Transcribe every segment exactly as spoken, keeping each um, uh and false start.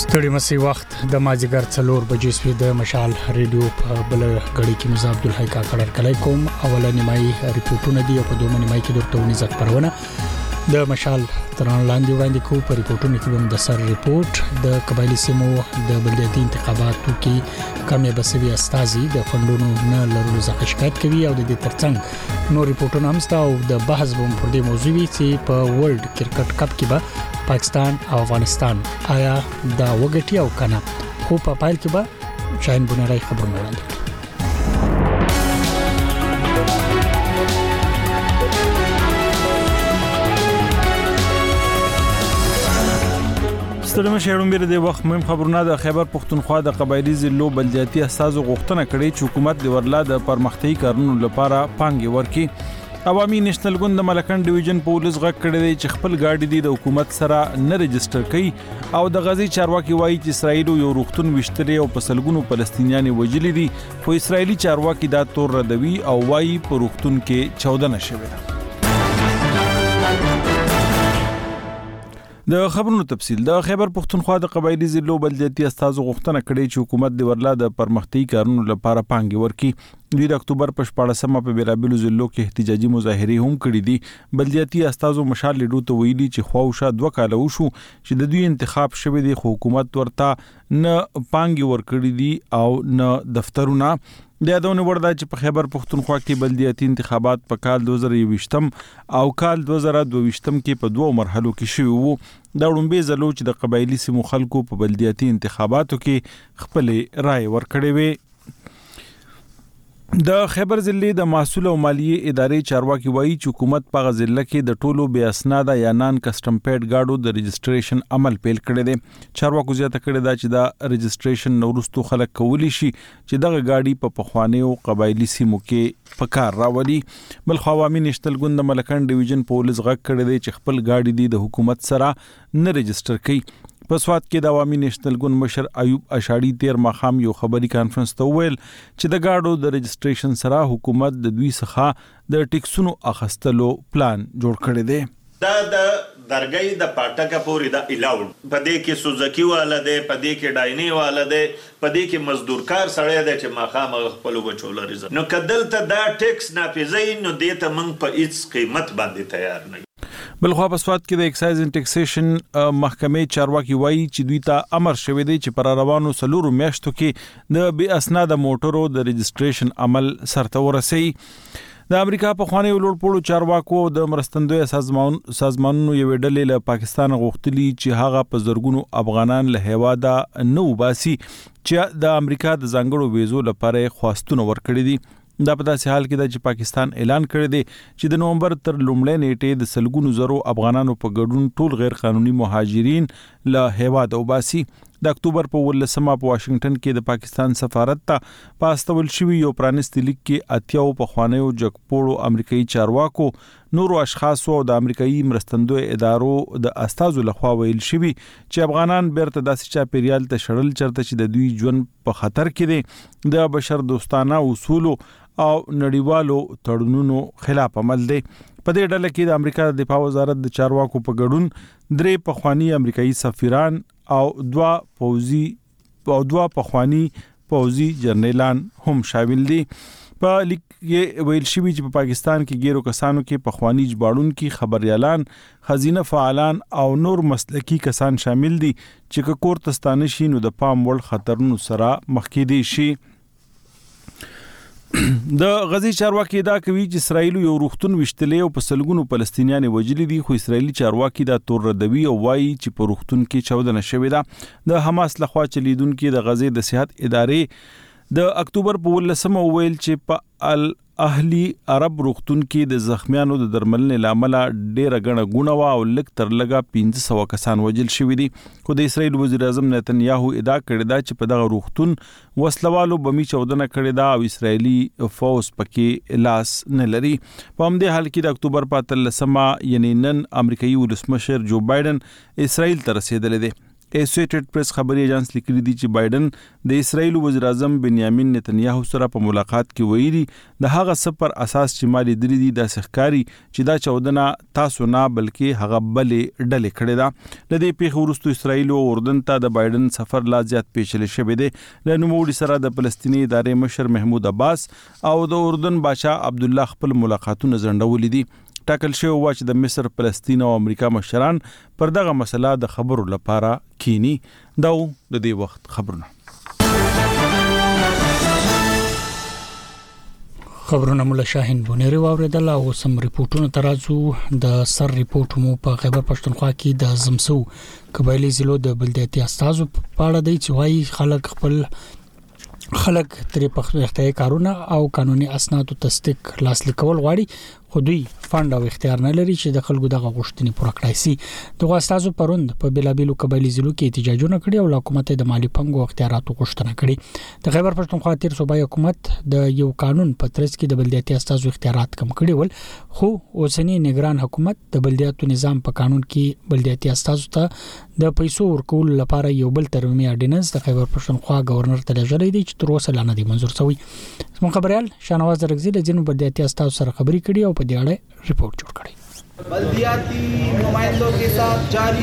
ستړي مسي وخت د مازیګر څلور بجې سوي د مشال ریډیو په بل غړي کې مزه عبد الحی کا کړه کړای کوم اولنې مای ریپورتونه دی په دوه منې مای کې درته ونی ځک پرونه د مشال تران لاندې وړاندې کو په ریپورتونو کې هم د سر ریپورت د قبایلی سیمو د بلدیاتي انتخاباتو کې کمې بسوي استازي د فندونو نه لرلو ځکه شکایت کوي او د دې ترڅنګ نو ریپورتونه هم ستا او د بحث بوم پر دې موضوع وی چې په ورلد کرکټ کپ کې به پاکستان او افغانستان آیا دا وګټي او کنه خو په پایل کې به شاین بنرای خبرونه وړاندې ستړي مشهورم بیر د وخت مهم خبرونه د خیبر پختونخوا د قبایلی ضلعو بلدیاتي استازو غوښتنه کړې چې حکومت د ورلا د پرمختګي کارونو لپاره پانګي ورکړي. عوامي نېشنل ګوند د ملکن ډیویژن پولیس غږ کړی دی چې خپل گاډي دی د حکومت سره نه ريجستره کړي او د غزي چارواکي وایي چې اسرائیل یو روغتون وشتري او په سلګونو فلسطینیان وژلي دي خو اسرائیلي چارواکي دا تور ردوي او وایي په روغتون کې چودنه شوې ده. د خبرونو تفصیل د خیبر پختونخوا د قبایلی ضلعو بلدیاتي استازو غوښتنه کړې چې حکومت د ورلا د پرمختګي کارونو لپاره پانګي ورکړي. دوی د اکتوبر په شپاړسمه په بیلابیلو ضلعو کې احتجاجي مظاهره هم کړې دي. بلدیاتي استازو مشال لیډو ته ویلي چې خواوشه دوه کال وشو چې د دوی انتخاب شوه دی خو حکومت ورته نه پانګي ورکړي دي او نه دفترونه. د یادونه ورده چې په خیبر پختونخوا کې بلدیاتي انتخابات په کال دوه زره یوویشت او کال دوه زره دوه ویشت کې په دوه مرحلو کې شوي وو. دا وړاندې زلو چې د قبایلی سیمو خلکو په بلدیاتي انتخاباتو کې خپل رائے ورکړې وي. د خیبر ضلع د محصول او مالیه ادارې چارواکي وایي چې حکومت په غزله کې د ټولو بے اسناده یا نان کسٹم پیډ گاډو د ريجستریشن عمل پیل کړی دی. چارواکو زیاته کړی دا چې دا ريجستریشن نورستو خلک کولی شي چې دغه گاډي په پخوانی او قبایلی سیمو کې په کار راولي. بل خو عوامي نېشنل ګوند د ملکن ډیویژن پولیس غږ کړی دی چې خپل گاډي دی د حکومت سره نه ريجستر کړي. په سواد کې د عوامي نېشنل ګوند مشر ایوب اشاړي تیر مخام یو خبري کانفرنس ته ویل چې د گاډو د ريجستریشن سره حکومت د دوی څخه د ټیکسونو اخستلو پلان جوړ کړی دی. دا د درګۍ د پټکه پورې د الاود پدې کې سوزکی والا دی پدې کې ډایني والا دی پدې کې مزدور کار سړی دی چې مخامه خپل بچول لري نو کدلته دا ټیکس نافذي نو دې ته موږ په هیڅ قیمت باندې تیار نه. بل خو په سواد کې د ایکسایز اینډ ټیکسیشن محکمې چارواکي وایي چې دوی ته امر شوی دی چې پر روانو سلورو میاشتو کې د بې اسناده موټرو د ريجستریشن عمل سرته ورسوي. د امریکا په خوانی ولورپوړو چارواکو د مرستندوی سازمان سازمانونو یو ډلې له پاکستان غوښتلی چې هغه په زرګونو افغانان له هیواده نو باسي چې د امریکا د ځانګړو ویزو لپاره خواستونه ورکړي دي. دا په داسې حال کې د چې پاکستان اعلان کړی دی چې د نومبر تر لومړۍ نیټې د سلګونو زرو افغانانو په ګډون ټول غیر قانوني مهاجرین له هیواد وباسي. د اکتوبر په ولسمه په واشنگټن کې د پاکستان سفارت ته پاستول شوی یو پرانیستي لیک کې اتیاو په خوانیو جګپوړو امریکایي چارواکو نورو اشخاصو او د امریکایي مرستندوی ادارو د استازو لخوا ویل شوی چې افغانان بیرته داسې چاپیریال ته شړل چرته چې د دوی ژوند په خطر کې دی د بشر دوستانه اصولو او نړیوالو تړونونو خلاف عمل دی. په دې ډله کې د امریکا د دفاع وزارت د چارواکو په ګډون درې پخوانی امریکایي سفیران او دوا پوزي او دوا پخوانی پوزي جنرالان هم شامل دي. په لیک کې ویل شوی چې په پاکستان کې ګیرو کسانو کې پخوانی جباړون کې خبريالان خزینه فعالان او نور مسلکی کسان شامل دي چې کور تستانه شي نو د پام وړ خطرونو سره مخ کې دي شي. د غزي چارواکي دا کوي چې اسرائیل یو روغتون وشتلې او په سلګونو فلسطینیان وژلي دي خو اسرائیلي چارواکي دا تور ردوي او وایي چې په روغتون کې چودنه شوې ده. د حماس لخوا چلیدونکو د غزي د صحت ادارې د اکتوبر په ولسمه ویل چې په الاهلی عرب روغتون کې د زخمیانو د درملنې لامل ډېر غنه غونه او لک تر لګا پنځه سوه کسان وژل شوي دي. خو د اسرائیل وزیر اعظم نتنیاهو ادعا کړې ده چې په دغه روغتون وسلوالو بمی چودنه کړې ده او اسرائیلي فوز پکې لاس نه لري. په همدې حال کې د اکتوبر په اتلسمه یعنی نن امریکایي ولسمشر جو بایدن اسرائیل ته رسیدلی دی. اسوسییټډ پریس خبري ایجنس لیکلي دي چې بایدن د اسرایل وزیر اعظم بنیامین نتنیاهو سره په ملاقات کې ویلي د هغه سفر اساس چې مالي درې دي د سخکاری چې دا چودنه تاسو نه بلکې هغه بلې ډلې کړې ده د دې پیښو وروسته اسرایل او اردن ته د بایدن سفر لا زیات پیچلې شوی دی د نوموړي سره د فلسطینی ادارې مشر محمود عباس او د اردن بادشاه عبد الله خپل ملاقاتونه ځنډولې دي ټاکل شوی و چې د مصر، فلسطین او امریکا مشران پر دغه مسله د خبرو لپاره کینی. دا د دې وخت خبرونه. خبرونه مولا شاهین بونیری واوریدل او سم ریپورتونه ترازو د سر ریپورت مو په خیبر پښتونخوا کې د زمسو قبایلی ضلعو د بلدیاتي استازو په اړه دی چې وايي خلک خپل خلک ترې په اختیاري کارونه او قانوني اسنادو تصدیق لاسلیک کول غواړي خو دوی فند او اختیار نه لري چې د خلکو دغه غوښتنې پوره کړای شي. دغه استازو پروند په بلابلو قبایلی ضلعو کې احتجاجونه کړي او حکومت د مالی پنګو اختیاراتو غوښتنه کړي. د خیبر پښتونخوا تیر صوبایي حکومت د یو قانون په ترڅ کې د بلدیاتي استازو اختیارات کم کړي ول خو اوسنی نگران حکومت د بلدیاتو نظام په قانون کې بلدیاتي استازو ته د پیسو ورکول لپاره یو بل ترمیم اډیننس د خیبر پښتونخوا گورنر ته لېږلی دی چې تر اوسه لا نه دی منظور شوی. زموږ خبريال شاهنواز درګزی د جنوب بلدیاتي استازو سره خبرې کړي او په دې اړه ریپورت جوړ کړی. बल्दियाती नुमाइंदों के साथ जारी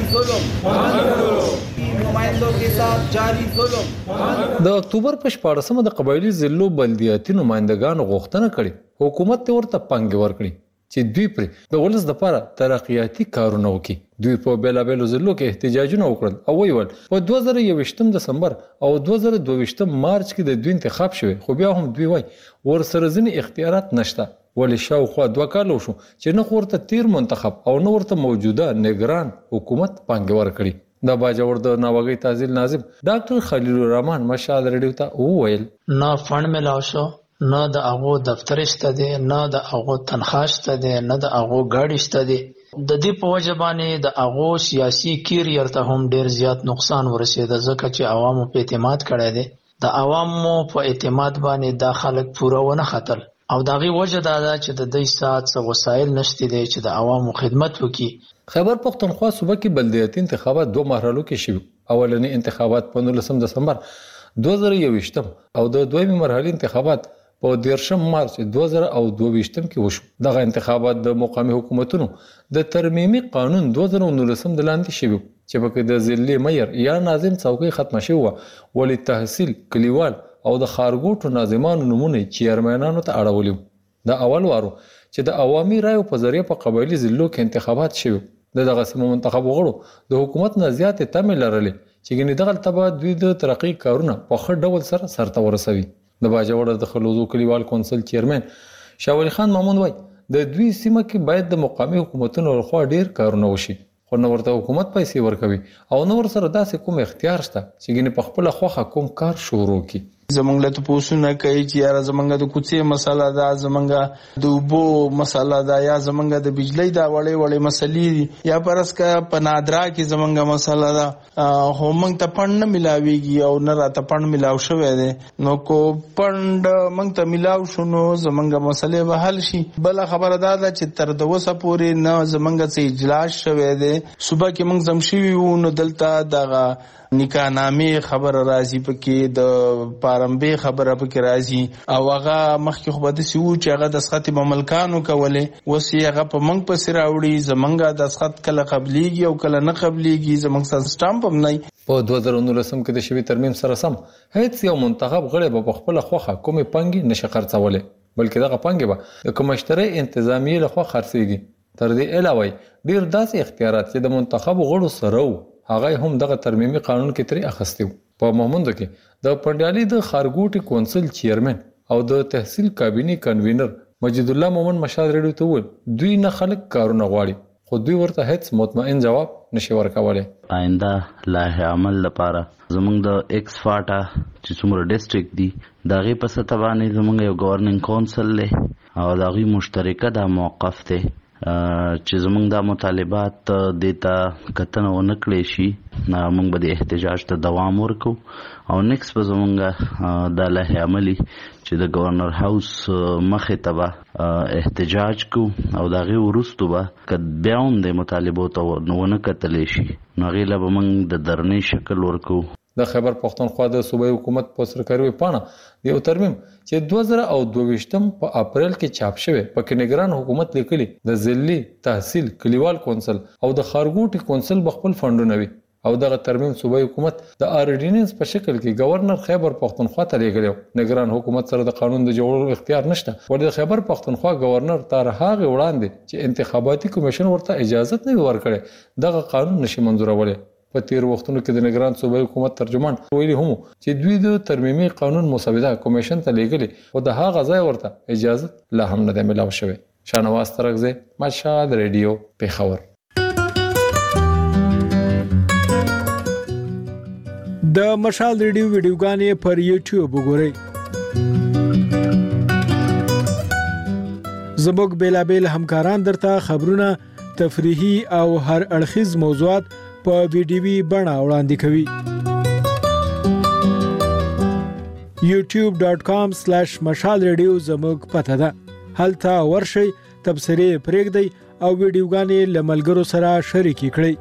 जुल्म नुमाइंदों के साथ जारी जुल्म د اکتوبر په شپاړسمه د قبایلی ضلعو بلدیاتي نمائندګانو غوښتنه کړې حکومت ته ورته پنګ ورکړي چې دوی پر د ولس لپاره ترقیاتي کارونه وکړي. دوی په بلابلو ضلعو کې احتجاجونه وکړل او ویل په دوه زره یوویشتم دسمبر او دوه زره دوهویشتم مارچ کې د دوی انتخاب شوی خو بیا هم دوی وای ورسره ځینې اختیارات نشته ولې شاوخوا دوه کال وشو چې نه ورته تیر منتخب او نه ورته موجوده نگران حکومت پنګ ورکړي. د باجوړ د ناوګي تحصیل ناظم ډاکټر خلیل الرحمن مشال ریډیو ته وویل نه فند ملاو شو نه د هغه دفتر شته دي نه د هغه تنخواه شته دي نه د هغه ګاډي شته دي. د دې په وجه باندې د هغه سیاسي کیریئر ته هم ډیر زیات نقصان ورسېد ځکه چې عوامو په اعتماد کړی دي. د عوامو په اعتماد باندې د خلک پوره ونه خطر او دغه وجه دا ده چې د دې سات څو وسایل نشته دي چې د عوامو خدمت وکړي. خیبر پښتونخوا صوبه کې بلدیاتي انتخابات دوه مرحلو کې شوي. اولنی انتخابات په نولسم دسمبر دوه زره یوویشتم او د دویمې مرحلې انتخابات په دیرشم مارچ دوه زره دوهویشتم کې وشو. دغه انتخابات د مقامي حکومتونو د ترمیمي قانون دوه زره نولسم د لاندې شوي چې پکې د ضلعي میر یا ناظم څوکۍ ختمه شوی و ولې تحصیل کلیوال او د خارګوټو ناظمانو نمونه چیرمنانو ته اړولي. د اول وارو چې د عوامي رایو په ذریعہ په قبایلی ضلعو کې انتخابات شوي د دغه سیمو منتخب وغړو د حکومت نه زیاتې تمې لرلې چې ګنې دغه تبع دوی د ترقی کارونه په ښه ډول سره سرته ورسوي. د باجوړ د خلوزو کلیوال کونسل چیرمن شاولی خان مامون وای د دوی سیمه کې باید د مقامي حکومتونو لخوا ډیر کارونه وشي خو نو ورته حکومت پیسې ورکوي او نو ور سره داسې کوم اختیار شته چې ګنې په خپل خوخه کوم کار شروع کی. زمونږ له تاسو کوي چې یاره زمونږ د کوڅې مسله ده زمونږ د اوبو مسله ده یا زمونږ د بجلی دا وړې وړې مسلې یا پرسکه په نادرا کې زمونږ مسله ده خو موږ ته پند نه ملاويږي او نه راته پند ملاو شوی دی نو کو پند موږ ته ملاو شونو زمونږ مسلې به حل شي. بل خبره ده چې تر د وسه پورې نه زمونږ څخه اجلاس شوی دی صبح کې موږ زمشي وو نو دلته دغه نکاح نامې خبر راځي پکې د پارمبه خبره پکې راځي او هغه مخکې خو بده سی و چې هغه د سخت مملکانو کولې وسی هغه په منګ پسې راوړي زمنګا د سخت کله قبليږي او کله نه قبليږي زمنګ سټامپ هم نه. په دوه زره نولسم کې د شوی ترمیم سره سم هیڅ یو منتخب غړي په خپل خوخه کومه پنګي نشه خرڅولې بلکې دغه پنګي به د کومشتري انتظامی له خوا خرڅيږي. تر دې علاوه ډیر داسې اختیارات چې د منتخب غړو سره هغه هم دغه ترمیمي قانون کې ترې اخستیو. په مومند کې د پندیالي د خارګوټي کونسل چیرمن او د تحصیل کابینه کنوینر مجید الله مومن مشال ریډیو ته وویل دوی نه خلک کارونه غواړي خو دوی ورته هیڅ مطمئن جواب نشي ورکولای. آینده لایحه عمل لپاره زموږ د ایکس فاټا چې څومره ډیسټریکټ دي دغه په سطح باندې زموږ یو گورننګ کونسل له او دغه مشترکه د موقف ته چې زمونږ د مطالبات دیتا کتنه ونه کړی شي موږ به د احتجاج ته دوام ورکو او نیکس به زمونږ د لایحې عملي چې د گورنر هاوس مخې ته به احتجاج کو او د هغې وروستو به که بیا هم د مطالبو ته ونه کتلی شي نو هغې له به موږ د درنۍ شکل ورکو. د خیبر پښتونخوا د صوبایي حکومت په سرکاري پاڼه یو ترمیم چې دوه زره او دوه ویشتم په اپریل کې چاپ شوی پکې نگران حکومت لیکلي د ضلعي تحصیل کلیوال کونسل او د خارګوټي کونسل بخپل فندونه وي او دغه ترمیم صوبایي حکومت د آرډیننس په شکل کې گورنر خیبر پښتونخوا ته لیږلی و. نگران حکومت سره د قانون د جوړولو اختیار نشته ورته د خیبر پښتونخوا گورنر تر هغه وړاندې چې انتخاباتي کمیشن ورته اجازه نه ورکړي دغه قانون نشي منزورولی. په تیر وختونو کې د نگران صوبایي حکومت ترجمان ویلي هم چې دوی د ترمیمي قانون مسوده کمیشن ته لیږلي او د هغه ځای ورته اجازه لا هم نه ده ملاو شوی. شاهنواز ترغزی مشهد ریډیو پیښور. د مشال ریډیو ویډیوګانې پر یوټیوب وګورئ. زموږ بیلابیل همکاران درته خبرونه، تفریحي او هر اړخیز موضوعات په ویډیوي بڼه وړاندې کوي. یوټیوب ډاٹ کام سلیش مشال ریډیو زموږ پته ده. هلته ورشئ، تبصرې پرېږدئ او ویډیوګانې له ملګرو سره شریکې کړئ.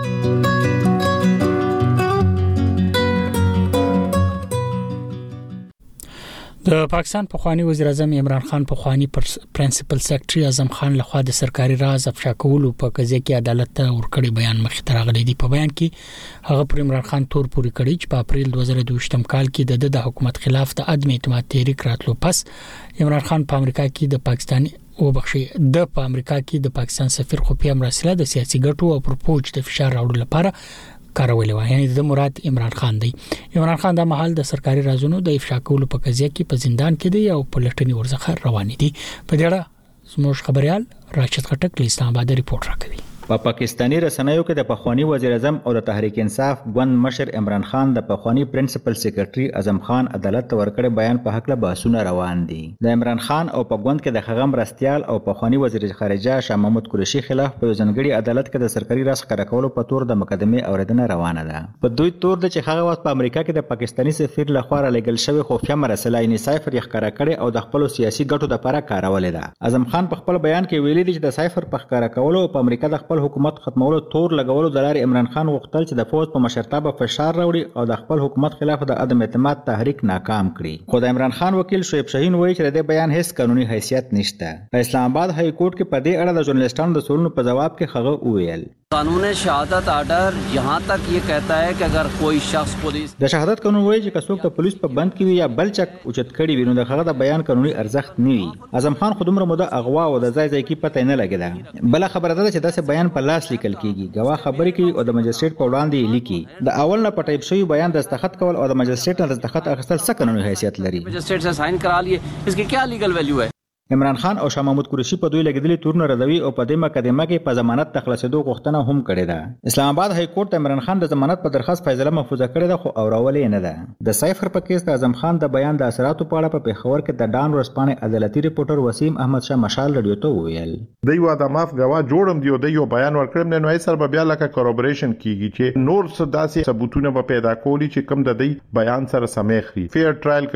د پاکستان پخوانی وزیر اعظم عمران خان پخوانی پرنسپل سیکریټري اعظم خان لخوا د سرکاري راز افشا کولو په قضیه کې عدالت ته ورکړی بیان مخې ته راغلی دی. په بیان کې هغه پر عمران خان تور پوری کړی چې په اپریل دوه زره دوه ویشتم کال کې د د حکومت خلاف د عدم اعتماد تحریک راتلو پس عمران خان په امریکا کې د پاکستاني او بخشي د په امریکا کې د پاکستان سفیر خو په مرسله د سیاسي ګټو او پرپوج د فشار راوړلو لپاره کارولې و. یعنی د مراد عمران خان دی. عمران خان د محل د سرکاري رازونو د افشا کولو په قضیه کې په زندان کې دی او په لټنی ورزخه روان دي. په دې اړه زموږ خبريال راشد خټک له اسلام آباد ریپورت راکوي. په پا پاکستانی رسنیو کې د پخوانی وزیر اعظم او د تحریک انصاف ګوند مشر عمران خان د پخوانی پرنسپل سیکریټري اعظم خان عدالت ته ورکړی بیان په حق له بحثونه روان دي. د عمران خان او په ګوند کې د خغم رستيال او پخوانی وزیر خارجه شاه محمود قریشي خلاف په ځنګړي عدالت کې د سرکاري راز ښکارا کولو په تور د مقدمه اوریدنه روانه ده. په دوی تور د چې هغه وخت په امریکا کې د پاکستانی سفیر لخوا را لګل شوی خفیه مرسله یې سایفر یې ښکارا کړي او د خپل سیاسي ګټو لپاره کارولې ده. اعظم خان په خپل بیان کې ویلي چې د سایفر په ښکارا کولو په امریکا د خپل حکومت ختمولو تور لګولو د لارې عمران خان غوښتل چې د فوج په مشرتابه فشار راوړي او د خپل حکومت خلاف د عدم اعتماد تحریک ناکام کړي. خو د عمران خان وکیل شعیب شاهین وایي چې د بیان هیڅ قانوني حیثیت نشته. په اسلام آباد های کورټ کې په دې اړه د ژورنالستانو د سوالونو په جواب کې هغه وویل قانون شهادت آرڈر یہاں تک یہ کہتا ہے کہ اگر کوئی شخص پولیس د شهادت قانون وایي چې څوک د پولیس په بند کې وي یا بل چک اوچت کړي وي نو د هغه د بیان قانوني ارزښت نه وي. اعظم خان خو دومره موده اغوا او د ځای ځای کې پته نه لګیدا. بل خبره ده چې داسې بیان په لاس لیکل کیږي، گواه خبرې کوي او د مجستریټ په وړاندې لیکي. د اول نه په ټایپ شوی بیان دستخط کول او د مجستریټ نه دستخط اخیستل څه قانوني حیثیت لري؟ مجستریٹ سے سائن کرا لیے اس کی کیا لیگل ویلیو ہے؟ عمران خان او شاه محمود قریشي په دوی لګیدلي تورونه ردوي او په دې مقدمه کې په ضمانت تخلصېدو غوښتنه هم کړې ده. اسلام آباد های کورټ عمران خان د ضمانت په درخواست فیصله محفوظه کړې ده خو اورولې نه ده. د سایفر په کیس د اعظم خان د بیان د اثراتو په اړه په پیښور کې د ډان ورسپانې عدالتي ریپورټر وسیم احمد شاه مشال رادیو ته وویل د یو د ماف غوا جوړم دی او د یو بیان ورکړم نه نوې سره بیا لکه کورابریشن کیږي چې نور څه داسې ثبوتونه به پیدا کولی چې کم د دې بیان سره سمېخري فیر ټرایل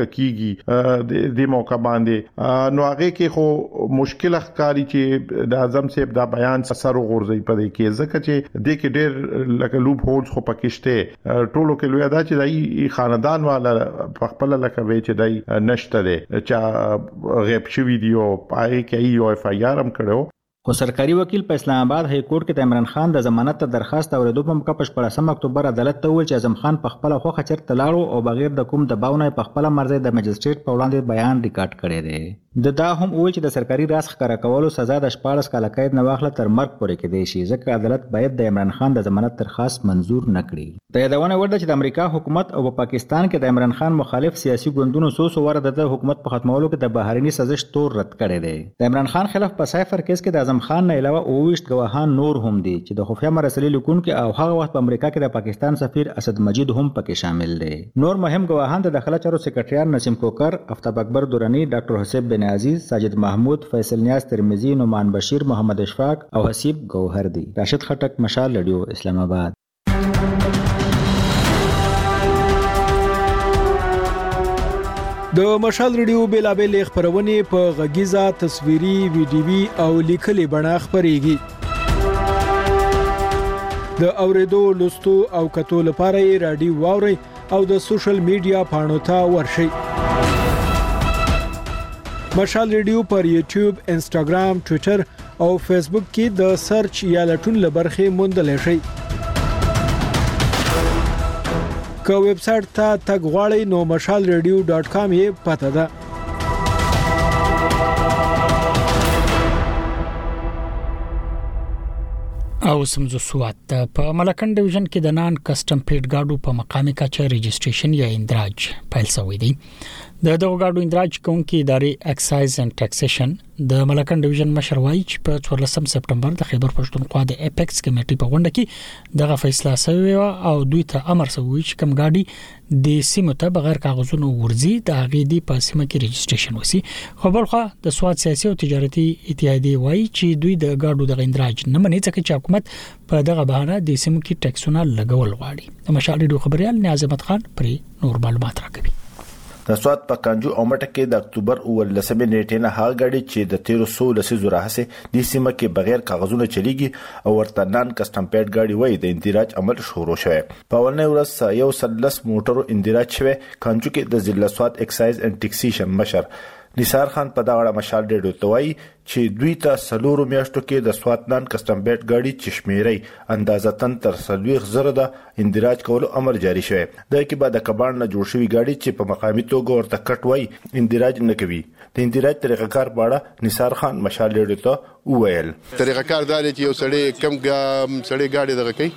کیږي د موقع باندې نو هغه کې خو مشکل ښکاری چې د اعظم صاحب دا بیان سره غورځي په دې کې ځکه چې د کې ډېر لکه لوب هولز خو پکشته ټولو کې لوی دا چې دای خاندان والا په خپل لکه وی چې دای نشته ده چې غیب شوی دی او پای کې یو اف آی آر هم کړو. خو سرکاري وکیل په اسلام آباد های کورټ کې د عمران خان د ضمانت ته درخواست اوریدو په موقع په شپږم اکتوبر عدالت ته وویل چې اعظم خان په خپل خوښه چرته لاړو او بغیر د کوم دباو نه په خپل مرزي د مجستریټ په وړاندې بیان ریکارډ کړی دی. د دا هم وویل چې د سرکاري راز ښکارا کولو سزا د شپاړس کاله قید نه واخله تر مرګ پورې کېدای شي ځکه عدالت باید د عمران خان د ضمانت درخواست منزور نه کړي. د یادونه ورده چې د امریکا حکومت او په پاکستان کې د عمران خان مخالف سیاسي ګوندونو سو سو ور د حکومت په ختمولو کې د بهرني سازش تور رد کړی دی. د عمران خان خلاف په سایفر کیس کې د اعظم خان نه علاوه اوويشت گواهان نور هم دي چې د خفیه مراسلې لیکونکو او هغه وخت په امریکا کې د پاکستان سفیر اسد مجید هم پکې شامل دي. نور مهم گواهان د داخله چارو سکرټریان نسیم کوکر، افتاب اکبر دورانی، ډاکټر حسین بن عزیز، ساجد محمود، فیصل نیاز ترمذی، نعمان بشیر، محمد اشفاق او حسیب گوهر دي. راشد خټک، مشال رادیو، اسلام آباد. د مشال ریډیو بیلابل خبرونه په غږیزه، تصویري، ویډیوي او لیکلي بڼه خبريږي. د اوریدو، لوستو او کتو لپاره رادیو واوري او د سوشل میډیا پاڼو ته ورشئ. مشال ریډیو پر یوټیوب، انسټاګرام، ټوئیټر او فیسبوک کې د سرچ یا لټون لبرخه موندل شي. که ویب سټ ته تګ غواړئ نو مشال ریډیو ډاټ کام یې پته ده. او سمزو سوات په ملکن ډیویژن کې د نان کسٹم پیډ گاډو په مقامي کچه رجسټریشن یا اندراج پیل شوی دی. د دغه گاډو اندراج کوونکې ادارې اکسایز اینڈ ټیکسیشن د ملکن ډیویژن مشر وایي چې په څوارلسم سپټمبر د خیبر پښتونخوا د اپیکس کمیټې په غونډه کې دغه فیصله شوی او دوی ته امر شوی چې کوم گاډي د سیمه ته بغیر کاغذونو ورزي د هغې د پاسمه کې رجسټریشن وسی. خو بلخو د سواد سیاسي او تجارتي اتحادیه وایي چې دوی د گاډو د اندراج نه مني ځکه چې حکومت په دغه بهانه د سیمه کې ټیکسونه لګول غواړي. د مشال ریډیو خبريال نیاز احمد خان پرې نور معلومات راکوي. د سواد په کانجو او مټه کې د اکتوبر اولسمې نیټې نه هغه غاډي چې د تیرو سو لسیزو راهسه د سیمه کې بغیر کاغذونو چلیږي او ورته نان کسٹم پیډ غاډي وای د اندراج عمل شروع شوه. په اولنې ورځ یو سلس موټرو اندراج شوه. کانجو کې د ضلع سواد اکسایز اینڈ ټیکسیشن مشر نثار خان په دغه مشال ډېډو توای چې دوی ته سلورو میاشتو کې د سوات نان کسٹم پیډ غاډي چشمیري اندازتن تر سلويخ زره د اندراج کولو امر جاری شوه. د کې بعد د کبان نه جوړ شوی غاډي چې په مقامي توګه ورته کټ وای اندراج نه کوي. د اندراج طریقه کار باړه نثار خان مشال ډېډو ته وویل. طریقه کار دار چې یو سړی کم سړی غاډي دغه کوي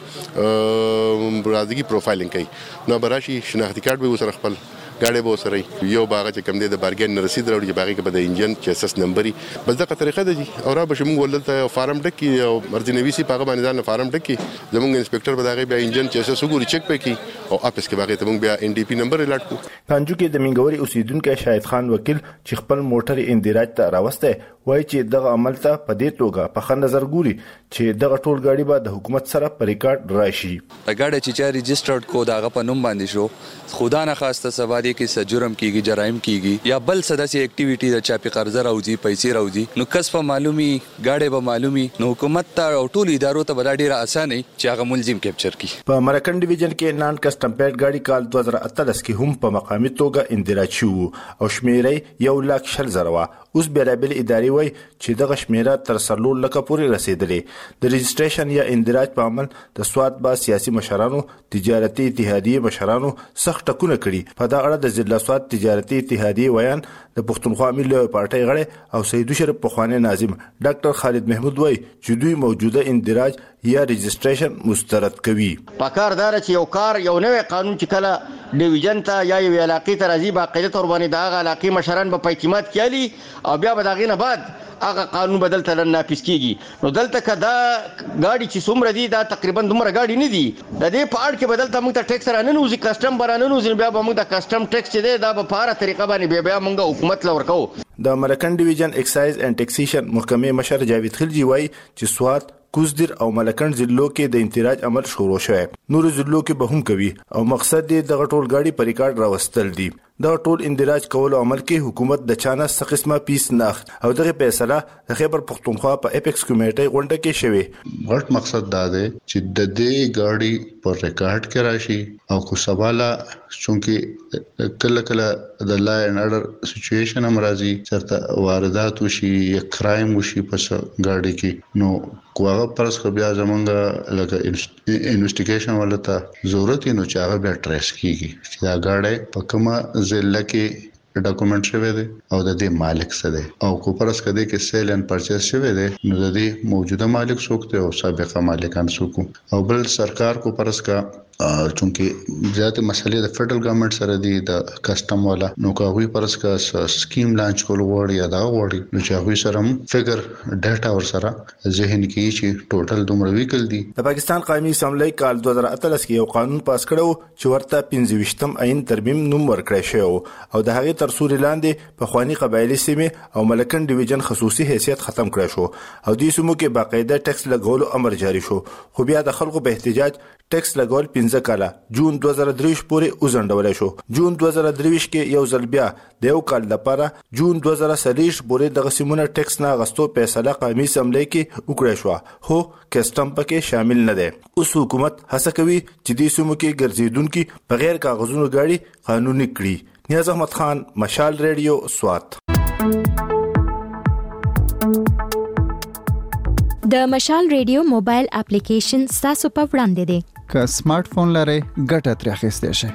راځي پروفایلینګ کوي نو براشي شناختی کارت به وسره خپل غاډي به وسره یو باغ چې کم دی د بارګین رسید راوړي باغ کې به د انجن چیسس نمبري بس دغه طریقه ده او را به شمو ولته فارم ډکی او مرزي نویسي په باندې ځان فارم ډکی زموږ انسپکټر به دغه بیا انجن چیسس وګوري چک پکې او اپس کې باغ ته موږ بیا ان ډي پی نمبر الاټ کو. کانجو کې د منګوري اوسیدونکو شاهد خان وکیل چې خپل موټر اندراج ته راوسته وایي چې دغه عمل ته په دې توګه په خن نظر ګوري چې دغه ټول غاډي به د حکومت سره په ریکارډ راشي. غاډي چې چا ريجسترډ کو دغه په نوم باندې شو خدا نه خواسته سوادي کې سجرم کیږي جرایم کیږي یا بل سداسي اکټیویټي د چاپی قرضه راوځي پیسې راوځي نو کس په معلومي غاډي به معلومي نو حکومت ته او ټول ادارو ته بل ډیره اسانه چې هغه ملزم کیپچر کی. په ملکن ډیویژن کې نان کسٹم پیډ غاډي کال دوه زره اتلس کې هم په مقامي توګه اندراج شو او شمیرې یو لک شل زره اوس بیلابل ادارې وای چې دغه شمیره تر سلور لکه پورې رسیدلې. د رجسټریشن یا اندراج په عمل د سواد با سیاسي مشرانو، تجارتي اتحادیه مشرانو سخت ټکونه کړي. په دا اړه د ضلع سواد تجارتي اتحادیه ویان د پښتونخوا ملي پارټي غړي او سید شریف پخوانی ناظم ډاکټر خالد محمود وای چې دوی موجوده اندراج یا رجسټریشن مسترد کوي. پکاردار چې یو کار یو نوې قانون چې کله ډیویژن ته یا یو علاقې ته راځي باقاعده تور باندې دا علاقې مشران به اعتماد کیالي او بیا به داغې نه بعد هغه قانون بدل تل نافذ کیږي. نو دلته کدا گاډي چې څومره دي دا تقریبا دومره گاډي نه دي د دې په اړه کې بدل ته موږ ته ټیکس را نه نوځي کسٹم برانه نوځي بیا به موږ د کسٹم ټیکس چې دی دا په پاره طریقه باندې بیا بیا موږ حکومت لور کوو. د ملکن ډیویژن اکسایز اینڈ ټیکسیشن محکمې مشر جاوید خلجی وای چې سواد کوزدر او ملکن ضلعو کې د انتراج عمل شروع شوه. نور ضلعو کې به هم کوي او مقصد دې د ټول غاډي په ریکارډ راوستل دي. دا ټول اندراج کول عمل کې حکومت د چانه څه قسمه پیس نه او دغه فیصله د خیبر پښتونخوا په اپیکس کمیټې غونډه کې شوه. غټ مقصد دا دی چې د دې غاډي په ریکارډ کې راشي او کو سواله چونکی کله کله د لا اینڈ آرډر سچويشن هم راځي چرته واردات وشي یا کرایم وشي په غاډي کې نو کوغه پرس خو بیا زمونږ لکه انویسټیګیشن ولته ضرورت نو چې هغه بیا ټریس کیږي چې دا غاډي په کومه ضلع کې ډاکومنټ شوی دی او د دې مالک څه دی او کو پرس کده کې سیل اند پرچیز شوی دی نو د دې موجوده مالک څوک دی او سابقه مالکان څوک او بل سرکار کو پرس کا چونکی زیات مسلې د فدرل ګورنمنت سره دی د کسٹم والا نو کوي پرس کا سکیم لانچ کول وړي یا دا وړي نو چې هغه سره فګر ډاټا ور سره ذهن کې چې ټوټل دومره ویکل دي د پاکستان قومي اسمبلی کال دوه هزار اتلس کې یو قانون پاس کړو چې ورته پنځه ویشتم عین ترمیم نوم ورکړی شو او د هغې تر سوري لاندې په خواني قبایلی سیمې او ملکن ډیویژن خصوصي حیثیت ختم کړی شو او دې سیمو کې باقاعده ټیکس لګولو امر جاری شو خو بیا د خلکو په احتجاج ټیکس لګول پنځه کاله جون دوه هزار درې پورې وزندول شو جون دوه هزار درې کې یو ځل بیا د یو کال لپاره جون دوه هزار څلور پورې د سیمونو ټیکس نه غستو فیصله قومي اسمبلی کې وکړه شو هو کسٹم پکې شامل نه دی اوس حکومت هڅه کوي چې دې سیمو کې ګرځیدونکو بغیر کاغذونو گاډي قانوني کړي نیاز احمد خان مشال ریډیو سوات د مشال ریډیو موبایل اپلیکیشن تاسو په وړاندې دی که سمارټ فون لرئ ګټه ترې اخیستی شئ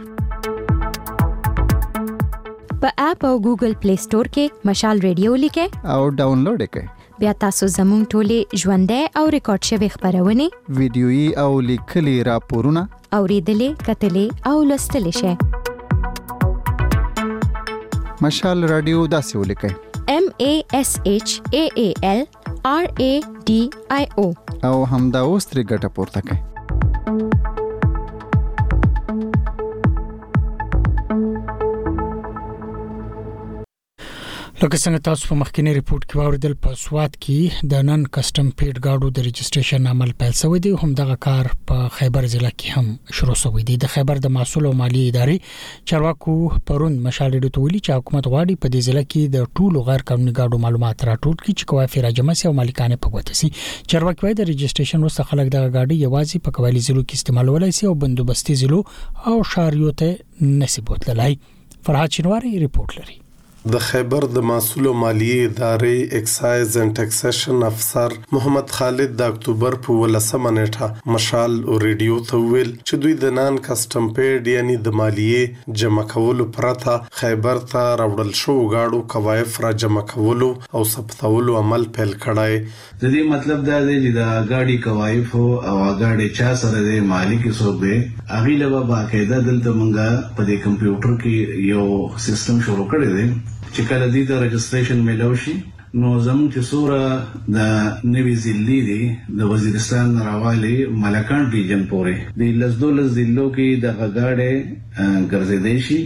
په اپ او ګوګل پلی سٹور کې مشال ریډیو لیکئ او ډاونلوډ یې کړئ بیا تاسو زموږ ټولې ژوندۍ او ریکارډ شوي خپرونې ویډیويي او لیکلي راپورونه اورېدلې کتلې او لوستلی شئ مشال رادیو داسې ولیکئ M A S H A A L R A D I O او همدا اوس ترې ګټه پورته کړئ لکه څنګه تاسو په مخکینی ریپورت کې واوریدل په سوات کې د نن کسٹم پیډ گاډو د رجسټریشن عمل پیل شوی دی هم دغه کار په خیبر ضلع کې هم شروع شوی دی د خیبر د محصول او مالی ادارې چارواکو پرون مشال ډیټو ویلي چې حکومت غواړي په دې ضلع کې د ټولو غیر قانوني گاډو معلومات راټول کړي چې کوافي راجمه سي او مالکانه په ګوته سي چارواکي وايي د رجسټریشن وروسته خلک دغه گاډي یوازې په قبایلی ضلعو کې استعمالولای سي او بندوبستي ضلعو او شهريو ته نصیب وتلای فرحات شینواری ریپورت لري د خیبر د محصول او مالیه ادارې ایکسایز اینڈ ټیکسیشن افسر محمد خالد د اکتوبر په ولسمه نیټه مشال او ریډیو ته ویل چې دوی د نان کسٹم پیډ یعنی د مالیه جمع کولو پرته خیبر ته راوړل شو غاړو کوایف را جمع کولو او ثبتولو عمل پیل کړای د دې مطلب دا دی چې د غاډي کوایف او غاډي چا سره د مالک صوبې اغه له باقاعده دلته مونږه په دې کمپیوټر کې یو سیستم شروع کړی دی چې کله دې ته رجسټریشن ملو شي نو زموږ چې سوره د نوی ضلع دی د وزیرستان راوالي ملکان ریجن پورې د لزدولز ضلعو کې د غاډه ګرځیدي شي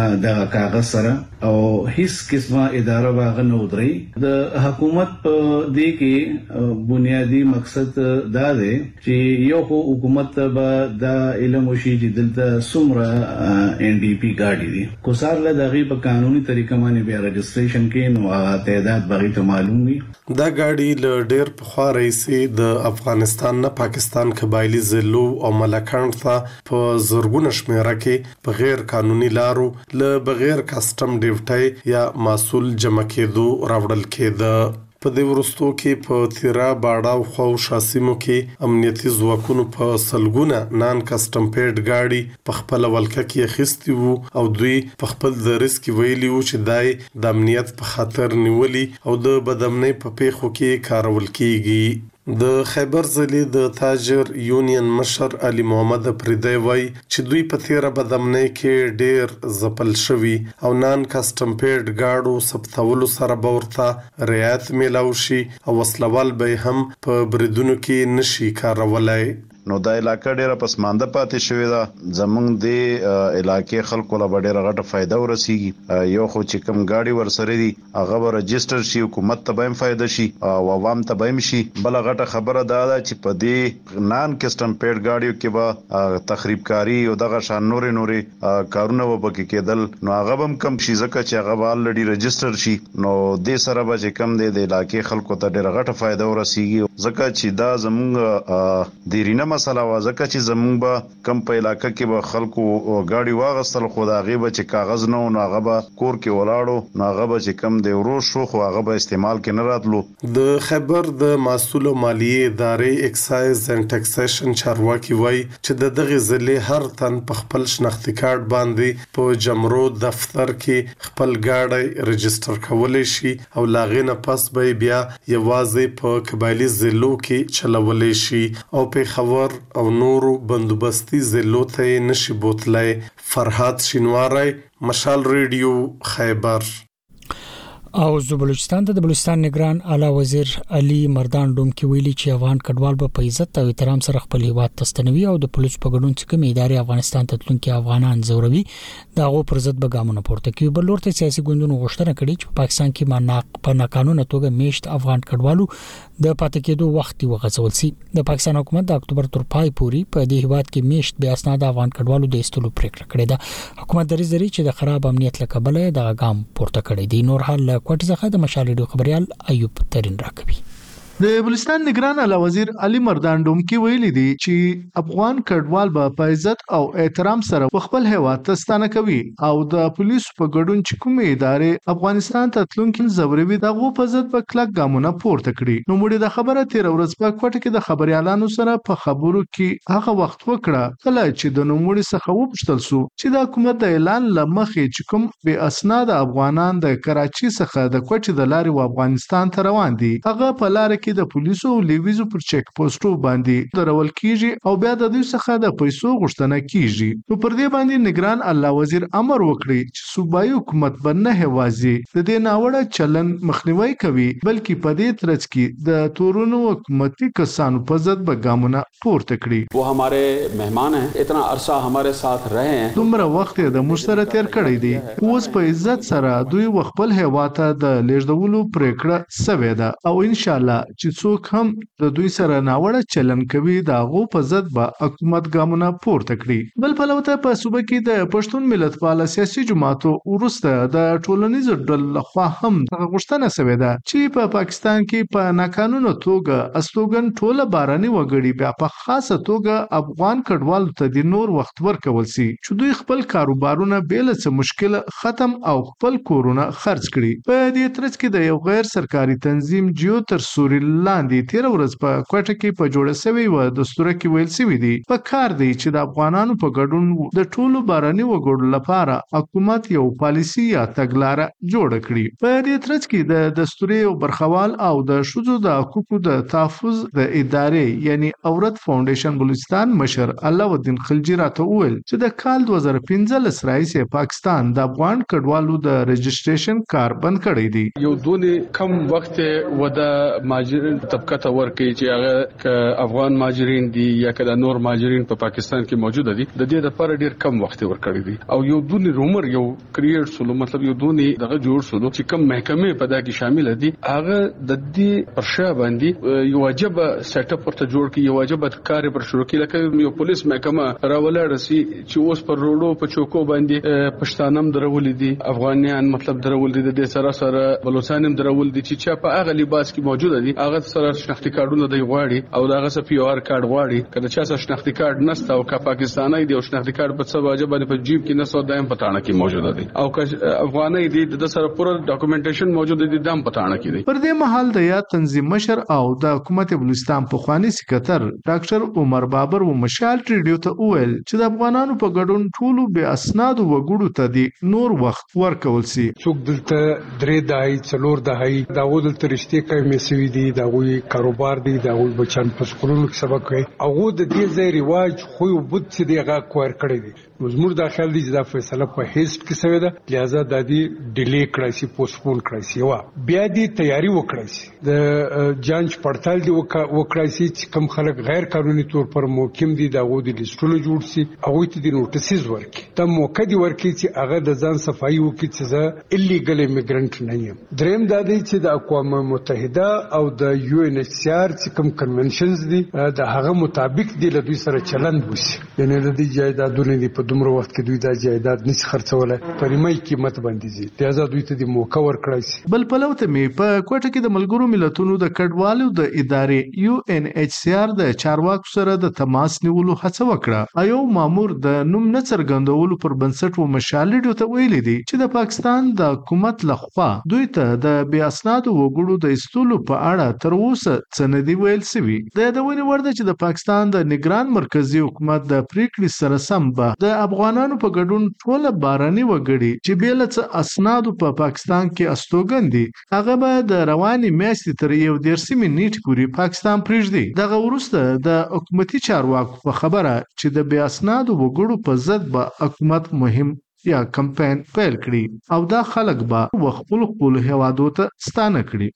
د کاغذ سره او هیڅ قسمه اداره باغ نه ودري د حکومت په دې کې بنیادی مقصد دا دی چې یو حکومت به د علم وشي چې دلته سمره ان ډي پی ګاډي دي کو سار له دغه په قانوني طریقه باندې بیا رجسټریشن کې نو تعداد بغي ته معلوم وي دا ګاډي له ډېر پخوا رئیسي د افغانستان نه پاکستان قبایلی ضلعو او ملکان ته په زرګونه شمیره کې په غیر قانوني لارو له بغیر کسٹم ډیوټي یا محصول جمع کېدو راوړل کېده په دې ورستو کې په تیرا باډا او خو شاسمو کې امنیتي ځواکونو په سلګونه نان کسٹم پیډ گاډي په خپل ولکه کې خستي وو او دوی په خپل د ریسک ویلی وو چې دای د امنیت په خاطر نیولي او د بدامنۍ په پیښو کې کارول کیږي د خیبر ضلع د تاجر یونین مشر علي محمد پردی وای چې دوی په تیره بدامنۍ کې ډیر زپل شوی او نان کسٹم پیډ گاډو ثبتولو سره ورته رعایت میلاو شي او وسلوال به هم په بریدونو کې نشي کارولای نو دا علاقہ ډیره پسمانده پاتې شوې ده زمونږ د علاقې خلکو له ډیره غټه فائدہ ورسیږي یو خو چې کم گاډي ورسره دي هغه به رجستر شي حکومت ته به فائدہ شي او عوام ته به شي بل غټه خبره دا ده چې په دې نان کسٹم پیډ گاډیو کې به تخریب کاری او دغه شان نورې نورې کارونه وبکې کېدل نو هغه هم کم شي ځکه چې هغه الریډي رجستر شي نو د سره به چې کم د علاقې خلکو ته ډیره غټه فائدہ ورسیږي ځکه چې دا زمونږ د رینه مسله و ځکه چې زمونږ به کم په علاقې کې به خلکو گاډي واغستل خو دا غیبه چې کاغذ نه نو هغه به کور کې ولاړو نو هغه به چې کم دی ورو شو خو هغه به استعمال کې نه راتلو. د خیبر د مسؤل مالیه ادارې اکسایز اند ټیکسیشن چارواکي وایي چې د دغه ضلع هر تن په خپل شناختی کارت باندې په جمرو دفتر کې خپل گاډي رجستر کولای شي او لاغې نه پس به بیا یوازې په قبایلی ضلعو کې چلولای شي او په خبر او نورو بندوبستي ضلعو ته نشي بوتلای. فرحات شینواری، مشال ریډیو، خیبر. او د بلوچستان د بلوچستان نگران اعلی وزیر علي مردان ډوم کې ویلي چې افغان کډوال به په عزت او احترام سره خپل هیواد تستنوي او د پولیس په ګډون چې کوم ادارې افغانستان ته تلونکي افغانان زوروي دا غو پر ضد به ګامونه پورته کوي. بل ورته سیاسي ګوندونو غوښتنه کړې چې په پاکستان کې ماناق په ناقانونه توګه میشت افغان کډوالو د پاتې کېدو وخت وغځول شي. د پاکستان حکومت د اکتوبر تر پای پورې په دې هیواد کې میشت بیا اسناد افغان کډوالو د استلو پریکړه کړې ده. حکومت درې زری چې د خراب امنیت له کبله د ګام پورته کړی دی. نور حال کوټ څخه د مشال ریډیو خبريال ایوب ترين راکوي. د بلوچستان نگران اعلی وزیر علي مردان ډوم کې ویلي دي چې افغان کډوال به په عزت او احترام سره خپل هیواد ته ستانه کوي او د پولیسو په ګډون چې کومې ادارې افغانستان ته تلونکي زوروي دغه په ضد په کلک ګامونه پورته کړي. نو موږ د خبره تیر ورځ په کوټه کې د خبريالانو سره په خبرو کې هغه وخت وکړه کله چې د نوموړي څخه وپوښتل شو چې د حکومت د اعلان لمخې چې کوم به اسناد افغانان د کراچي څخه د کوټې د لارې و افغانستان ته روان دي هغه په لار کې د پولیسو لیویزو پر چیک پوسټو باندې درول کیږي او بیا د دوی څخه د پیسو غوښتنه کیږي. نو پر دې باندې نگران الله وزیر امر وکړي چې صوبایي حکومت باندې هوازي د دې ناوړه چلن مخنیوي کوي بلکې په دې ترڅ کې د تورونو حکومتي کسانو په ضد بګامونه پورته کړي. वो हमारे मेहमान हैं, इतना अरसा हमारे साथ रहे हैं. دومره وخت د مشترک تیر کړی دی اوس په عزت سره دوی خپل هوا ته د لیږدولو پریکړه سوي ده او ان شاء الله چې څوک هم د دوی سره ناوړه چلن کوي دا غو په ضد به حکومت ګامونه پورته کړي. بل په لوته په صوبه کې د پښتون ملت پال سیاسي جماعتو ورسته د ټولنیزو ډلو لخوا هم غوښتنه شوې ده چې په پاکستان کې په ناقانونه توګه استوګن ټوله باراني وګړي بیا په خاصه توګه افغان کډوالو ته د نور وخت ورکول شي چې دوی خپل کاروبارونه بیل څه مشکل ختم او خپل کورونه خرج کړي. په دې ترڅ کې د یو غیر سرکاري تنظیم جیو تر سوري لاندې تیر ورځ په کوټه کې په جوړه شوی و دستور کې ویل شوی دی په کار دی چې د افغانانو په ګډون د ټولو باراني وګړو لپاره حکومت یو پالیسی یا تګلارې جوړ کړي. په دې ترڅ کې د دستوري او برخوال او د شذو د حقوقو د تحفظ د ادارې یعنی اورت فاونډیشن بلوچستان مشر الله الدین خلجی راته ویل چې د کال دوه زره پنځلس راځي پاکستان د افغان کډوالو د رجسټریشن کار بند کړی دی. یو دونی کم وخت و د ماجرین طبقه ته ورکړي چې هغه ک افغان ماجرین دي یا کله نور ماجرین په پا پاکستان کې موجود دي د دې لپاره ډیر کم وخت ورکړي دي او یو دونی رومر یو کریټ سولو مطلب یو دونی دغه جوړ سولو چې کم محکمې په دا کې شامل دي هغه د دې پرشا باندې یو واجب سیټ اپ ورته جوړ کړي یو واجب کار پر شروع کړي لکه یو پولیس محکمه راولړ سي چې اوس پر روډو په چوکو باندې پښتانم درول دي افغانیان مطلب درول دي د سره سره بلوچستانم درول دي چې چا په هغه لباس کې موجود دي هغه سره شناختی کارتونه دی غواړي او داغه سره پی آر کارت غواړي کله چې سره شناختی کارت نشته او کا پاکستاني دی او شناختی کارت په څه واجب باندې په جیب کې نسو دایم پټانه کې موجود دي او که افغاني دی د سره پوره ډاکومېنټیشن موجود دي دام پټانه کې دي. پر دې مهال د یا تنظیم مشر او د حکومت بلوچستان په خواني سکرټر ډاکټر عمر بابر و مشال ریډیو ته ویل چې د افغانانو په ګډون ټولو به اسناد وګړو ته دي نور وخت ورکول سي. څوک دلته درې دای څلور دای دا ودل ترشته کوي مسوي دي دا وی کاروبار دی دا وی بچن په سکولونو کې سبق کوي او د دې ځای رواج خو بوت چې دیغه کویر کړی دي مزمور داخل دي چې دا فیصله په هیڅ کې سوي ده لہذا د دې ډیلی کړی سي پوسټپون کړی سي وا بیا دې تیاری وکړی سي د جانچ پړتال دی وکړی سي چې کم خلک غیر قانوني تور پر محکم دي دا غو دي لیستونه جوړ سي او ته دې نوټیسز ورکي ته موقع دی ورکي چې هغه د ځان صفایي وکړي چې زه الیګل ایمیګرانټ نه یم. دریم دا دی چې د اقوام متحده او د یو ان ایچ سی آر چې کوم کنونشنز دي د هغه مطابق دی له دوی سره چلند وشي یعنی د دې جایدادونه دی په دومره وخت کې دوی دا جایداد نشي خرڅولای پرېمای قیمت باندې دي لہذا دوی ته د موقع ورکړای شي. بل پلو ته می په کوټه کې د ملګرو ملتونو د کډوالو د ادارې یو ان ایچ سی آر د چارواکو سره د تماس نیولو هڅه وکړه. ایو مامور د نوم نه څرګندولو پر بنسټ و مشالډو ته ویلي دي چې د پاکستان د حکومت لخوا دوی ته د بیا اسنادو وګړو د استولو په اړه تر اوسه څه نه دی ویل شوی. د یادونې وړ ده چې د پاکستان د نگران مرکزی حکومت د پریکړې سره سم به د افغانانو په ګډون ټول باراني وګړي چې بیل څه اسنادو په پا پاکستان کې استوګن دي هغه به د رواني میاشتې تر یو دیرشمې نیټې پورې پاکستان پرېږدي. دغه وروسته د حکومتي چارواکو په خبره چې د بیا اسنادو وګړو په ضد به حکومت مهم یا کمپاین پیل کړي او دا خلک به خپل خپل هوادو ته ستانه کړي.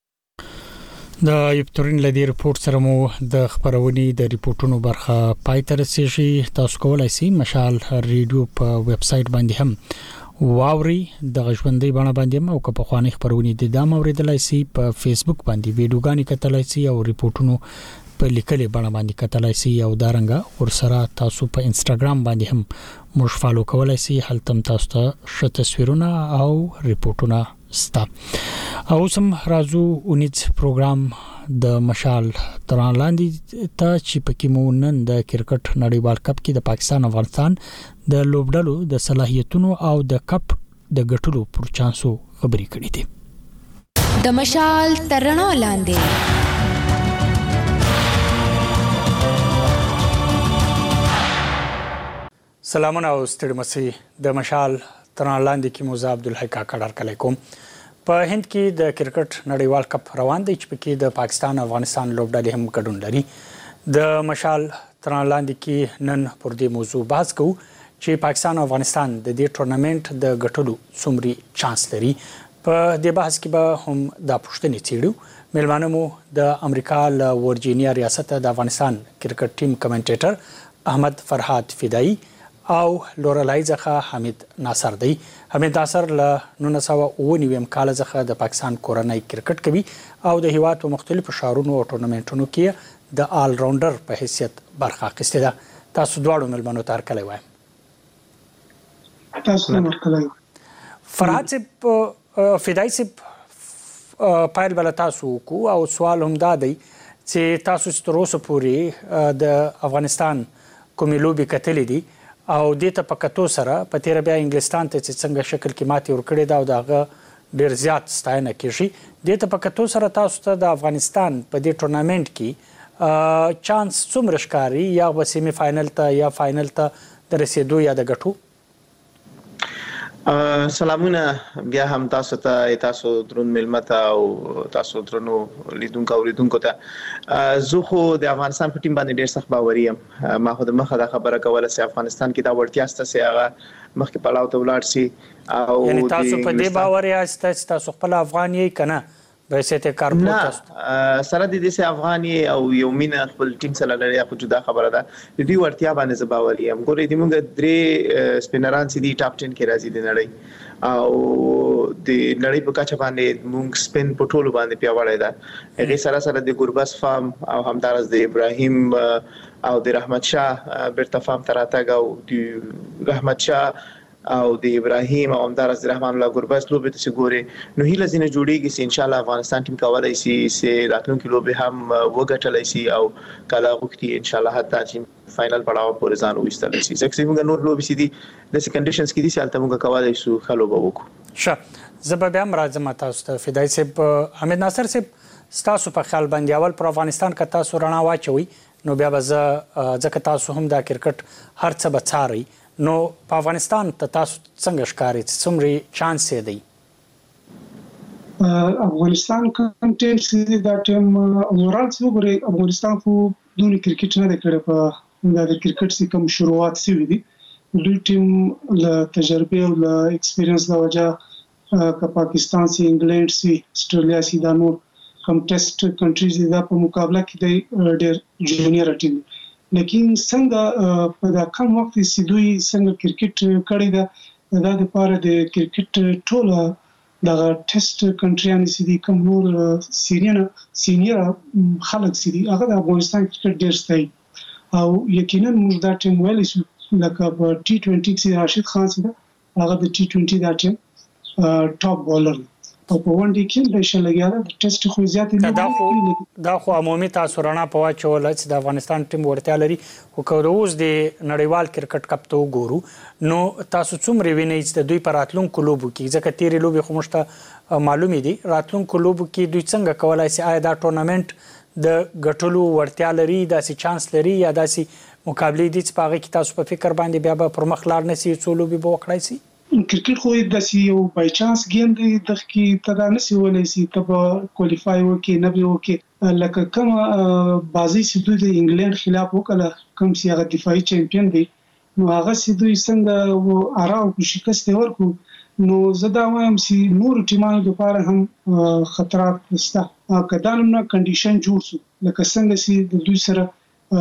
د یپتورین لدی ریپورت سره مو د خبرونې د ریپورتونو برخه پای ته رسیږي. تاسو کولای شئ مشال ریډیو په ویب سټ باندې هم واوري د غشوندې باندې باندې او که په خواني خبرونې د دام اوریدلای شئ په فیسبوک باندې ویډیوګانی کتلای شئ او ریپورتونو په لیکلي باندې باندې کتلای شئ او دارنګه ورسره تاسو په انستګرام باندې هم موږ فالو کولای شئ. هلته تاسو ته ښه تصویرونه او ریپورتونه ستا. او سم رازو اونیت پروګرام د مشال تران لاندې ته چې پکې مو نن د کرکټ نړیوال کپ کې د پاکستان او افغانستان د لوبډلو د صلاحیتونو او د کپ د ګټلو پر چانسو خبرې کړې دي. د مشال ترانو لاندې سلامونه او ستړي مسي. د مشال تران لاندې کې موزه عبدالحی کاکړ کله کوم. په هند کې د کرکټ نړیوال کپ روان دی چې پکې د پاکستان او افغانستان لوبډلې هم ګډون لري. د مشال تران لاندې کې نن پر دې موضوع بحث کوو چې پاکستان او افغانستان د دې ټورنمنت د ګټلو څومره چانس لري. په دې بحث کې به هم د پښتنې چیړو ملمانه مو د امریکا له ورجینیا ریاست د افغانستان کرکټ ټیم کمنټیټر احمد فرحات فدایی او لورلای ځخه حمید ناصر دی. حمید ناصر له نولس سوه اوه نوي کال څخه د پاکستان کورنۍ کرکټ کوي او د هیواد په مختلفو ښارونو او ټورنمنټونو کې د آل راونډر په حیثیت برخه اخیستې ده. تاسو دواړو ملمنو ته هرکلی وایم. تاسو هم هرکلی. فرحات صاحب فدایی صاحب پیل بل تاسو کو او سوال هم دا دی چې تاسو تر اوسه پورې د افغانستان کومې لوبې کتلې دي او دې ته په کتو سره په تیر بیا انګلستان ته چې څنګه شکل کې ماتې ورکړې ده او دغه ډېر زیات ستاینه کیږي. دې ته په کتو سره تاسو ته د افغانستان په دې ټورنمنټ کې چانس څومره ښکاري یا به سیمي فاینل ته یا فاینل ته د رسیدو یا د ګټو؟ سلامونه بیا هم تاسو ته تاسو درون ملمت او تاسو درنو لیدونکو او لیدونکو ته زه خو د افغانستان په ټیم باندې ډیر سخت باوري یم. ما خو د مخه دا خبره کوله چې افغانستان کې دا وړتیا سته چې هغه مخکې پلاو ته ولاړ شي او یعنی تاسو په دې باور یاست چې تاسو خپل افغان یې کنه به سته کار نه سره د دې افغان او یو مين خپل ټیم سره لري خو جدا خبره ده. د دې ورتیا باندې زباوري هم ګورې د موږ درې سپینران سي دي ټاپ ټن کې راځي د نړۍ او د نړۍ په کچه باندې موږ سپین په ټولو باندې پیاوړی ده. هغه سره سره د ګورباس فارم او همدارس د ابراهیم او د رحمت شاه بیرته فارم تراتګ او د رحمت شاه او د ابراهیم او همدارس د رحمان الله ګورباس لوبې ته ګوري نو هیله زینه جوړیږي چې ان شاء الله افغانستان ټیم کولای شي چې راتلونکي لوبې هم وګټلای شي او کله وختي ان شاء الله حتی چې فائنل پړاو پورې ځان وستل شي. ځکه چې موږ نور لوبې سي دي د کنډیشنز کې دي چې البته موږ کولای شو خلو به وکړو. ښه زه به بیا راځم تاسو ته. فدای صاحب حمید ناصر صاحب تاسو په خیال باندې اول پر افغانستان کې تاسو رڼا واچوي نو بیا به زه ځکه تاسو هم د کرکټ هر څه به څارئ نو په افغانستان ته تاسو څنګه ښکاري چې څومره چانس یې دی؟ افغانستان کنټینټ دا ټیم اورال څو غوري افغانستان خو دونی کرکټ نه کړی په د کرکټ سي کوم شروعات سي دي. دوی ټیم له تجربه او له ایکسپیرینس د وجه ک پاکستان سي انګلند سي استرالیا سي دا نور کوم ټیسټ کنټریز دا په مقابله کې د ډېر جونیئر ټیم لیکن څنګه په دا کم وخت کې دوی څنګه کرکټ کړی دا د لپاره د کرکټ ټوله دا ټیسټ کنټریان سي دي کوم نور سینیر سینیر خلک سي دي هغه د افغانستان کرکټ ډېر ستایي او یقینا موږ دا ټیم ویلی شو لکه په ټي ټوئنټي کې راشد خان سي هغه د ټي ټوئنټي دا ټیم ټاپ بولر او په ون ډي کې د شلګیاله د ټیسټ خو زیاتې نه دا خو دا خو عمومي تاسو رڼا په واچول چې د افغانستان ټیم ورته لري خو کوروز د نړیوال کرکټ کپ ته وګورو نو تاسو څومره وینئ چې د دوی پر راتلونکو لوبو کې ځکه تیرې لوبې خو مشته معلومې دي راتلونکو لوبو کې دوی څنګه کولای شي آیا دا ټورنمنت د ګټلو ورتیا لري داسې چانس لري یا داسې مقابله دي چې پاغه کې تاسو په فکر باندې بیا به پر مخ لاړ نسی څو لوبې به وکړای شي کرکټ خو د سی یو بای چانس گیم دی د کی تدا نسی ولې سی تب کوالیفای وکي نه به وکي لکه کوم بازي چې دوی د انګلند خلاف وکړه کوم چې هغه دفاعي چمپیون دی نو هغه چې دوی څنګه اراو کو شکست ورکو نو زدا وایم چې نور ټیمانو لپاره هم خطرات نشته کدان نو کنډیشن جوړ شو لکه څنګه چې د دوی سره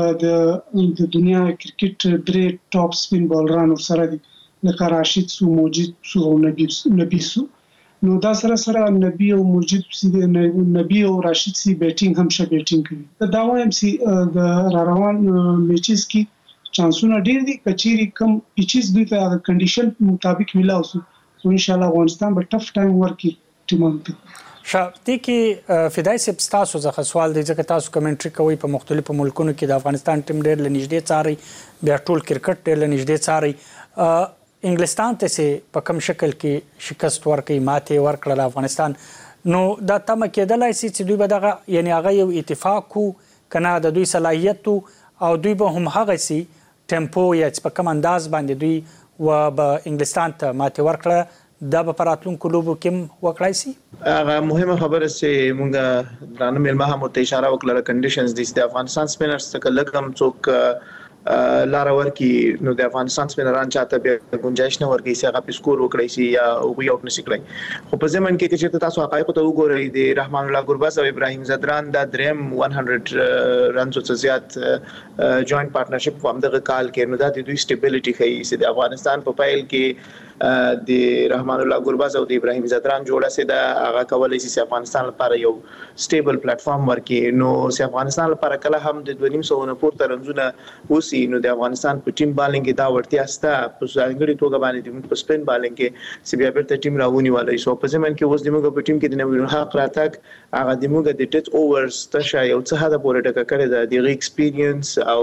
د د دنیا کرکټ درې ټاپ سپین بولرانو سره دي لکه راشد سو موجود سو او نبی نبی سو نو دا سره سره نبی او موجود سي نبی او راشد سي بیټینګ هم شه بیټینګ کوي دا وایم چې د را روان میچز کې چانسونه ډیر دي کچيري کم پیچز دوی ته کنډیشن مطابق ملاو سو ان شاء الله افغانستان به ټف ټایم ورکي ټیمانو شابتي کې فدای سپ تاسو ځخه سوال دی ځکه تاسو کمنټري کوي په مختلفو ملکونو کې د افغانستان ټیم ډېر لنیږدې څاري بیا ټول کرکټ ډېر لنیږدې څاري انګلستان ته سي په کوم شکل کې شکست ورکړي ماته ورکړل افغانستان نو دا تم کېدلای شي چې دوی به دغه یعنی هغه یو اتفاق کو کنه د دوی صلاحیت او دوی به هم هغه سي ټیمپو یا په کوم انداز باندې دوی و به انګلستان ته ماته ورکړه دا په راتلونکو لوبو کې وکړای شي هغه مهمه خبره چې مونږه درانه ملما هم ته اشاره وکړه کنډیشنز د افغانستان سپینرز څخه لګم څوک لار ورکی نو د افغانستان سپینران چاته به گنجائش نه ورکی چې هغه په سکور وکړي شي یا او یو نشي کړی خو په ځمن کې چې تاسو حقایق ته وګورئ د رحمان الله ګرباز او ابراهیم زدران د دریم سل رنز څخه زیات جوائنٹ پارټنرشپ په همدغه کال کې نو د دوی سټیبিলিټي کوي چې د افغانستان په فایل کې د رحمان الله ګرباز او د ابراهیم زدران جوړه سي د هغه کولای شي افغانستان لپاره یو سټیبل پلیټ فارم ورکي نو چې افغانستان لپاره کله هم د دوه نیم سو نه پورته رنزونه وسی نو د افغانستان په ټیم بالینګ دا ورتیا ستا په ځانګړي توګه باندې د سپین بالینګ کې چې بیا بیرته ټیم راونی ولای شو په ځمن کې اوس د موږ په ټیم کې د نوې حق راتګ هغه د موږ د ټچ اوورز تشه یو څه هدا پورې ټکه کړی د دغه ایکسپیرینس او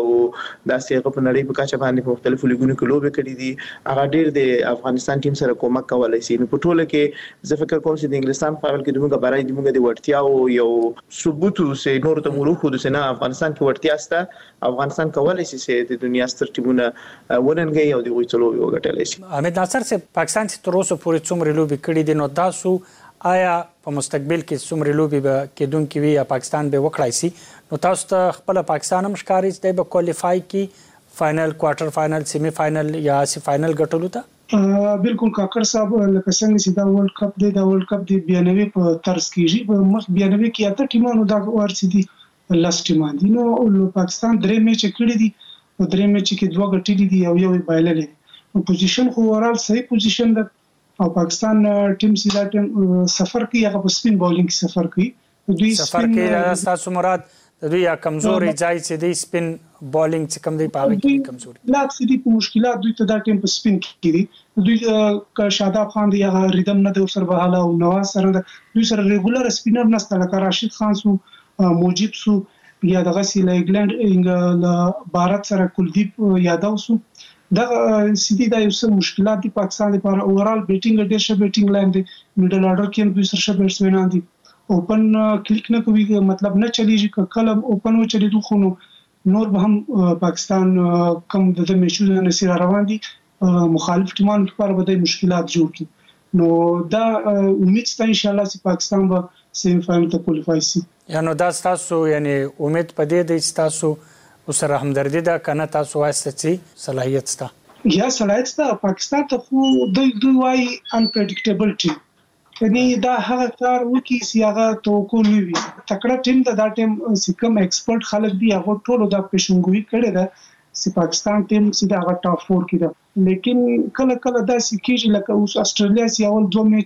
د سیغه په نړۍ په کچه باندې په مختلفو لیګونو کې لوبې کړې دي هغه ډیر د افغانستان ټیم سره کومک کولای شي نو په ټوله کې زه فکر کوم چې د انګلستان په اړه کې دغه برای د موږ د ورتیا او یو ثبوت سه نور ته مروخو د سنا افغانستان کې ورتیا ستا افغانستان کولای شي چې د دنیا ستر ټیمونه ورنګي او د ویچلو یو غټلای شي احمد ناصر سے پاکستان چې تر اوسه پورې څومره لوبي کړې دي نو تاسو آیا په مستقبل کې څومره لوبي به کېدونکې وي یا پاکستان به وکړای شي نو تاسو ته خپل پاکستان هم ښکاري چې به کوالیفای کی فائنل کوارټر فائنل سیمی فائنل یا سی فائنل ګټلو ته بالکل کاکر صاحب لکه څنګه چې دا ورلد کپ دی دا ورلد کپ دی بیانوي په طرز کېږي په مخ بیانوي کې اته ټیمانو دا ورسې دي لاس ټیمان دي نو پاکستان درې میچ کړی دي او درې میچ کې دوه ګټلې دي او یو بایللې نو پوزیشن خو اورال صحیح پوزیشن ده او پاکستان ټیم چې دا ټیم سفر کوي هغه په سپین بولینګ سفر کوي دوی سفر کوي تاسو مراد دوی یا کمزوري ځای چې دی سپین بولینګ چې کم دی پاره کې کمزوري لا چې دی په مشکلات دوی ته دا ټیم په سپین کې دي دوی ک شاداب خان دی هغه ریدم نه د سر بهاله او نواز سره دوی سره ریګولر سپینر نسته لکه راشد خان سو موجب سو یا دغه سی انګلند انګل بھارت سره کلدیپ یادو سو دا سیدی دا یو څه مشکلات دي پاکستان لپاره اورال بیټینګ ډیر ښه بیټینګ لاین دی میډل اورډر کې دوی سره ښه بیټسمنان دي اوپن کلیک نه کوي مطلب نه چلیږي کله اوپن و چلی دوه نو نور به هم پاکستان کم د میچونو نسیر روان دي مخالف ټیمانو لپاره به د مشکلات جوړ کړي نو دا امید ست ان شاء الله چې پاکستان به سیمی فائنل ته کوالیفای شي یا نو دا تاسو یعنی امید پدې د تاسو سره همدردی دا کنه تاسو واسطه چې صلاحیت ستا یا صلاحیت ستا پاکستان ته خو د دوی وايي انپریډکټیبل ټیم یعنی دا هغه کار وکي چې هغه توقع نه وي تکړه ټیم د دا ټیم سکم ایکسپرت خلک دی هغه ټول د پېشنګوي کړي دا چې پاکستان ټیم سیده هغه ټاپ فور کې ده لیکن کله کله دا سکیږي لکه اوس استرالیا سی اول دوه میچ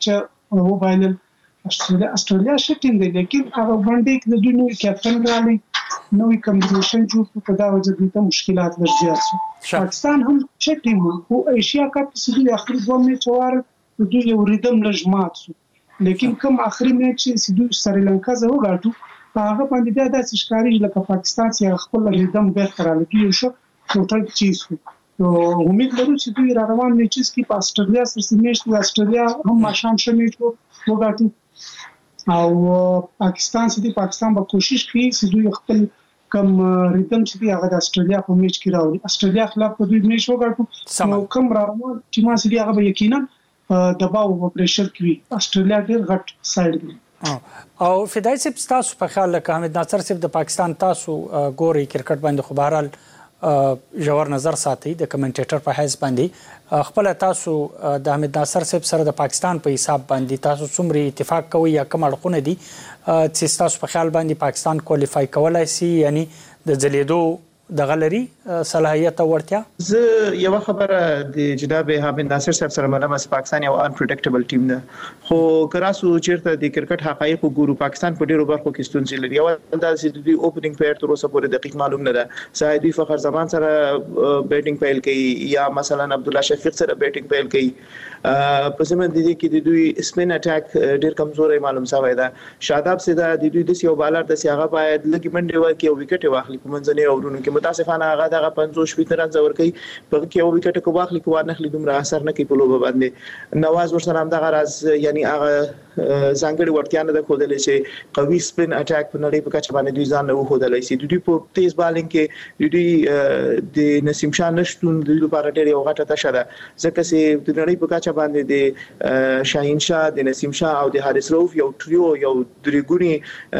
وبایلل استرالیا استرالیا شټینګ دی لیکن هغه باندې د دوی نوې کیپټن راغلی نوې کمبینیشن جوړ په دا وجه د مشکلات ورزيات شو پاکستان هم شټینګ او ایشیا کپ سړي اخري دوه میچ واره د دوی یو ریدم لجمات شو لیکن کوم اخري میچ چې دوی سریلانکا زه وګاټو هغه باندې دا د ښکاری لکه پاکستان چې خپل ریدم برقرار لري شو ټوټل چیز نو امید لرو چې دوی را روان میچز کې په استرالیا سره سیمیش د استرالیا هم ماشام شمیچ وګاټو او پاکستان چې پاکستان به کوشش کوي چې دوی خپل کم ریدم چې هغه د استرالیا په میچ کې راوړي استرالیا خلاف په دوی میچ وګاټو نو کوم را روان چې ما سړي هغه به یقینا دباو او پریشر کوي استرالیا ډېر غټ سایډ دی او فدای صاحب تاسو په خیال لکه حمید ناصر صاحب د پاکستان تاسو ګوري کرکټ باندې خو بهرال ژور نظر ساتي د کمنټیټر په حیث باندې خپل تاسو د حمید ناصر صاحب سره د پاکستان په حساب باندې تاسو څومره اتفاق کوي یا کوم اړخونه دي چې تاسو په خیال باندې پاکستان کوالیفای کولای شي یعنی د ځلیدو د غلري صلاحیت او ورتیا زه یو خبره د جناب حمید ناصر صاحب سره مله مس پاکستان یو انپریډکټیبل ټیم ده خو کراسو چیرته د کرکټ حقایق ګورو پاکستان په ډیرو برخو کې ستونزې لري او دا چې د اوپننګ پیر تر اوسه پورې دقیق معلوم نه ده سعیدی فخر زمان سره بیټینګ پیل کوي یا مثلا عبد الله شفیق سره بیټینګ پیل کوي په زمن دي کې د دوی سپین اٹیک ډیر کمزوري معلوم شوی ده شاداب سیدا د دوی د یو بالر د سیاغه باید لګي منډه ورکړي او وکټ واخلي په منځنۍ اورونو کې متاسفانه هغه دغه پنځوس شپږ رن زور کوي په کې یو وکټ کو واخلي کو نه خلی دومره اثر نه کوي په لوب باندې نواز ورسره هم دغه راز یعنی هغه ځانګړي ورتیا نه خودلې چې قوي سپین اٹیک په نړۍ په کچه باندې دوی ځان له خودلې سي دوی په تیز بالینګ کې دوی د نسیم شاه نشټون د لپاره ډېر یو غټه تشه ده ځکه چې د نړۍ په کچه باندې د شاهین شاه د نسیم شاه او د حارث روف یو تریو یو درېګونی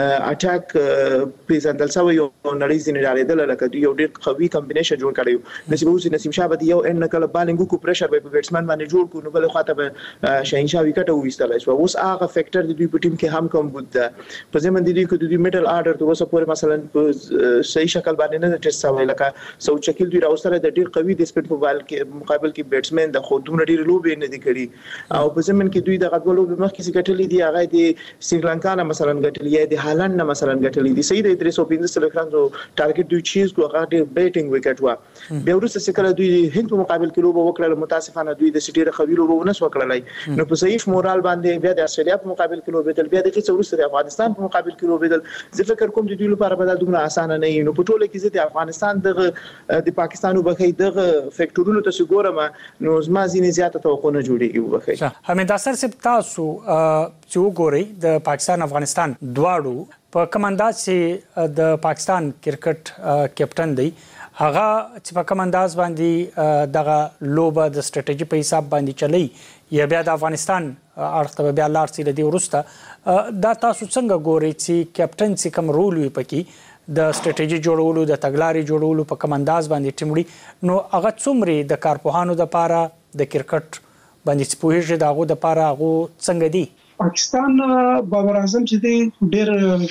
اٹیک پیژندل شوی یو نړۍ ځینې راړېدل لکه دوی یو ډېر قوي کمبینیشن جوړ کړی نسیم اوس نسیم شاه به یو ان کله بالینګ کو پریشر به بیټسمن باندې جوړ کو نو بل خاطر به شاهین شاه وکټ وېستلای شو اوس هغه فیکٹر د دوی په ټیم کې هم کوم بود ده په ځمن دي کې د دوی میډل آرډر د اوسه پورې مثلا په صحیح شکل باندې نه ټیسټ شوی لکه سو چکیل دوی راوستره د ډیر قوي د سپین په بال کې مقابل کې بیټسمن د خودونه ډیر لوبې نه دي کړی او په ځمن کې دوی د غوړو په مخ کې څنګه دي هغه د سریلانکا نه مثلا ګټلې یا د هالند نه مثلا ګټلې دي صحیح د درې سو پنځه سل فرانس ټارګټ دوی چیز کو هغه د بیټینګ وکټ وا به ورسره څنګه دوی هند په مقابل کې لوب وکړل متاسفانه دوی د سټیر خوي لوب ونه وکړلای نو په صحیح مورال باندې بیا د استرالیا په مقابل کې لوبېدل بیا د هیڅ ورسره افغانستان په مقابل کې لوبېدل زه فکر کوم د دوی لپاره به دا دومره اسانه نه وي نو په ټوله کې د افغانستان د د پاکستان وبخې د فیکټورونو ته څګورم نو زما ځینې زیاته توقع نه جوړیږي وبخې حمید ناصر صاحب تاسو چې وګورئ د پاکستان افغانستان دواړو په کوم انداز چې د پاکستان کرکټ کیپټن دی هغه چې په کوم انداز باندې دغه لوبه د ستراتیژي په حساب باندې چلی یا بیا د افغانستان اړخ بیا لار سي لدی ورسته دا تاسو څنګه ګورئ چې کیپټن چې کوم رول وي پکې د ستراتیژي جوړولو د تګلارې جوړولو په کوم انداز باندې ټیمړي نو هغه څومره د کارپوهانو د پاره د کرکټ باندې سپوږی دغه د پاره هغه څنګه دی پاکستان بابر اعظم چې دی ډېر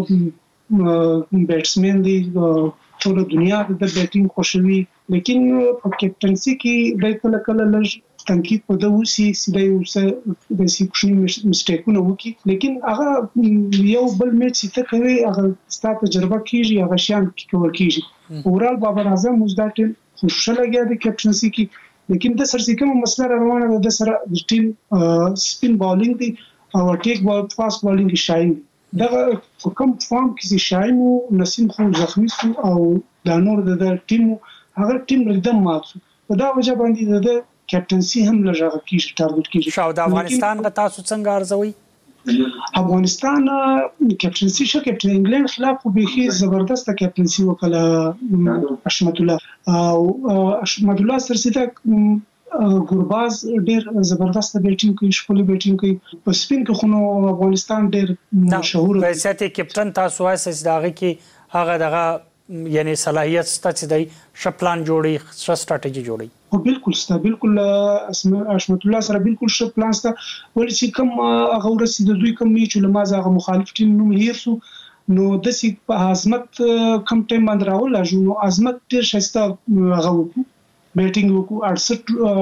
ښه بیټسمن دی ټول دنیا د بیټینګ خوشوي لیکن په کیپټنسي کې د کله کله لږ تنقید په دغه سي سیده اوسه د سی کوشنی مسټیکونه وکي لیکن هغه یو بل میچ چې ته کوي هغه ستاسو تجربه کیږي هغه شان کول کیږي اورال بابر اعظم مزدات خوشاله لګیا د کیپټنسي کې لیکن د سر سکه مسله روانه د سره د ټیم سپین بالینګ دی او ټیک بال فاست بالینګ شاین دا کوم فارم کې شاین نسیم خو زخمی شو او د نور د ټیم هغه ټیم ردم ماتو په دا وجه باندې د کیپټنسي هم لږه کیږي ټارګټ کیږي شاو د افغانستان غ تاسو څنګه ارزوي افغانستان کیپټنسي شو کیپټن انګلند خلاف به هي زبردست کیپټنسي وکړه اشمت الله او اشمت الله سرسیته ګورباز ډېر زبردست بیټینګ کوي شپږ بیټینګ کوي په سپین کې خو افغانستان ډېر مشهور دی په سیاست کیپټن تاسو وایي داغه کې هغه دغه یعنی صلاحیت ستاسو دی ش پلان جوړي ش ستراتیژي جوړي او بالکل ستا بالکل اشمت الله سره بالکل ش پلان ستا ولې چې کوم هغه ورسې د دوی کوم میچ لمازه هغه مخالف ټیم نوم هیرسو نو د سي په عظمت کم ټیم باندې راول نو عظمت ډېر شسته هغه بیټینګ وکړو اړسټ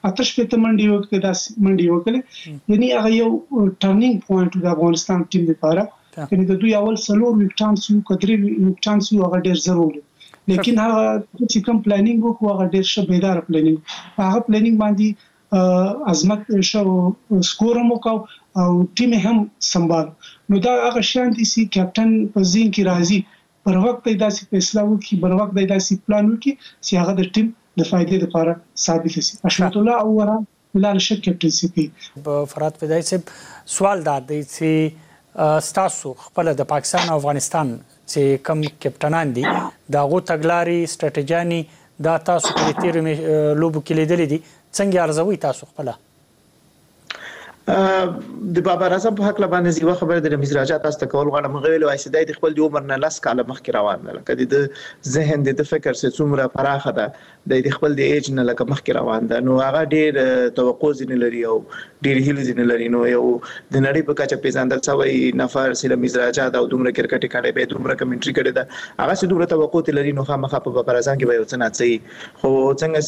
آتش په منډي وکړه داس منډي وکړه یعنی هغه یو ټرنینګ پوینټ د افغانستان ټیم لپاره یعنی د دوی اول سلور وکټان سو کډري وکټان سو هغه ډیر ضروري لیکن هغه چې کوم پلانینګ وکړو هغه ډیر ښه بیدار پلانینګ هغه پلانینګ باندې عظمت شو سکور مو کو او ټیم هم سنبال نو دا هغه شان دي چې کپټن په زین کې راځي پر وخت د داسې فیصله وکړي پر وخت د داسې پلان وکړي چې هغه د ټیم د فائدې لپاره ثابت شي اشرف الله او ورا بلال شک کپټنسي کوي فرات فدای صاحب سوال دا دی چې ستاسو خپل د پاکستان او افغانستان چې کم کپټنان دي دا غو تګلاري سټریټیجاني دا تاسو په تیر لوبو کې لیدل دي څنګه ارزوي تاسو خپل د بابا اعظم په حق لبانه زیوه خبره د رمیز راجا تاسو ته کول غواړم غویل وای سیدای د خپل د عمر نه لاس کاله مخکې روان نه لکه د ذهن د فکر څخه څومره پراخه ده د خپل د ایج نه لکه مخکې روان ده نو هغه ډیر توقع زین لري او ډیر هیله زین لري نو یو د نړۍ په کچه پیژندل شوی نفر سره رمیز راجا دا دومره کرکټ کړي به دومره کمنټري کړي دا هغه څه دومره توقع لري نو خامخا په بابا اعظم کې به یو څه ناڅي خو څنګه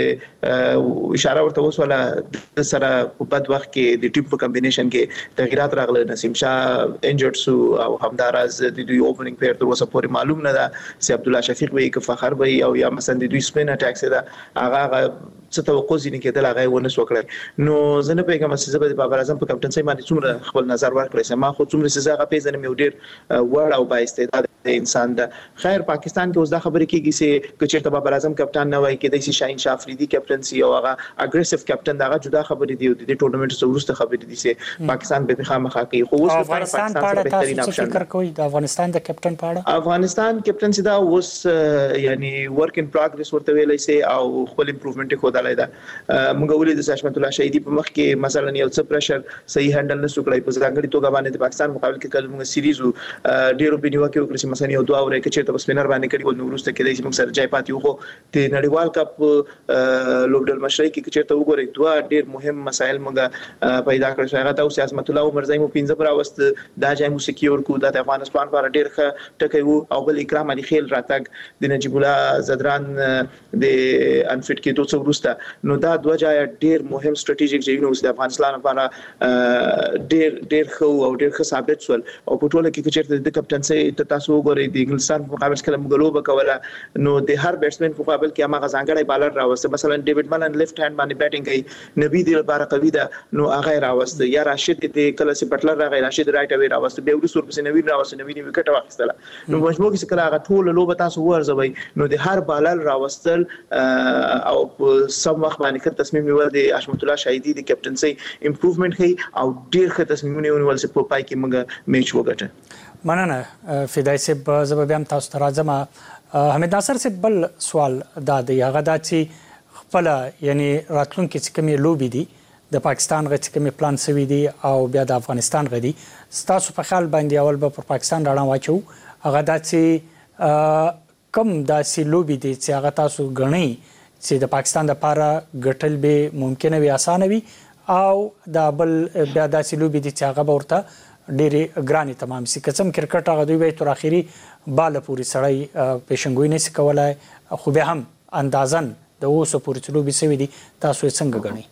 سه اشاره ورته وسوله د سره په بد وخت کې د ټیم په کمبینیشن کې تغیرات راغله نسیم شاه انجرډ سو او همدارز د دوی اوپننګ پیر تر اوسه پورې معلوم نه ده چې عبد الله شفیق وی ک فخر وی او یا مثلا د دوی سپین اٹیکس ده هغه څه توقع زین کېدل هغه ونه وکړي نو زنه پیغام چې زبر د بابا اعظم په کپټنسي باندې څومره خپل نظر ورکړی سم ما خو څومره چې هغه پیژنم یو ډیر وړ او با استعداد انسان ده خیر پاکستان کې اوس دا خبره کیږي چې کچېرته بابا اعظم کپټن نه وای کېدای شي شاهین شاه افریدي کپټنسي او هغه اګریسیو کپټن دا جدا خبره دی د ټورنمنت څخه وروسته خبره دي چې پاکستان به خامخا کوي خو اوس په پاکستان په اړه تاسو څه فکر کوئ د افغانستان د کپټن په اړه افغانستان کپټن چې دا اوس یعنی ورک ان پروګرس ورته ویلای سي او خپل امپروومنت خو دلای دا موږ ولې د حشمت الله شهیدی په مخ کې مثلا یو څه پرشر صحیح هندل نه سوکړای په ځانګړي توګه باندې د پاکستان مقابل کې کله موږ سیریز ډیرو بنیو کې وکړي مثلا یو دوه اورې کې چې په سپینر باندې کړي نو ورسته کې د موږ سره جای پاتې وو د نړیوال کپ لوبډل مشرقي کې چې ته وګورئ دوه ډیر مهم مسایل موږ پیدا کړل هغه د حشمت الله عمر زای مو پینځه پر واست دا جای مو سکیور کو د افغانستان پر ډیر ښه ټکی وو او بل اکرام علي خیل راتګ د نجیب الله زدران د انفټ کې دوه ورسته نو دا دوه جای ډیر مهم سټریټیجیک ځایونه اوس د افغانستان لپاره ډیر ډیر خو او ډیر ښه ثابت شول او په ټوله کې چې د کپټنسي ته تاسو وګورئ د انګلستان په مقابل کې مغلوبه کوله نو د هر بیټسمن په مقابل کې هغه ځانګړی بالر راوسته مثلا ډیوډ ملن لیفت هاند باندې بیټینګ کوي نبی د لپاره قوي ده نو هغه راوسته یا راشد د کله سي بټلر راغی راشد رائټ اوی راوسته به ورسور پس نوی راوسته نوی وکټ واخیستله نو مجموع کې کله هغه ټول لوبه تاسو ورزوي نو د هر بالر راوستل او سم وخت باندې تصمیم نیول د حشمت الله شهیدی د کپټنسي امپروومنت هي او ډیر ښه تصمیمونه ونیول چې په پای کې موږ میچ وګټه مننه فدای صاحب زه بیا تاسو ته راځم حمید ناصر صاحب بل سوال دا دی هغه دا چې خپل یعنی راتلونکي چې کومې لوبي دي د پاکستان غږ چې کومې پلان سوي دي او بیا د افغانستان غږ دي تاسو په خیال باندې اول به پر پاکستان راړه واچو هغه دا چې کم داسې لوبي دي چې هغه تاسو غنئ چې د پاکستان لپاره ګټل به ممکنه وي اسانه وي او دا بل بیا داسې لوبي دي چې هغه ورته ډېرې ګرانې تمام سي قسم کرکټ هغه دوی به تر اخري بالا پوری سړی پیشنګوي نه سي کولای خو به هم اندازن د اوسو پورې لوبي سوي دي تاسو څنګه غنئ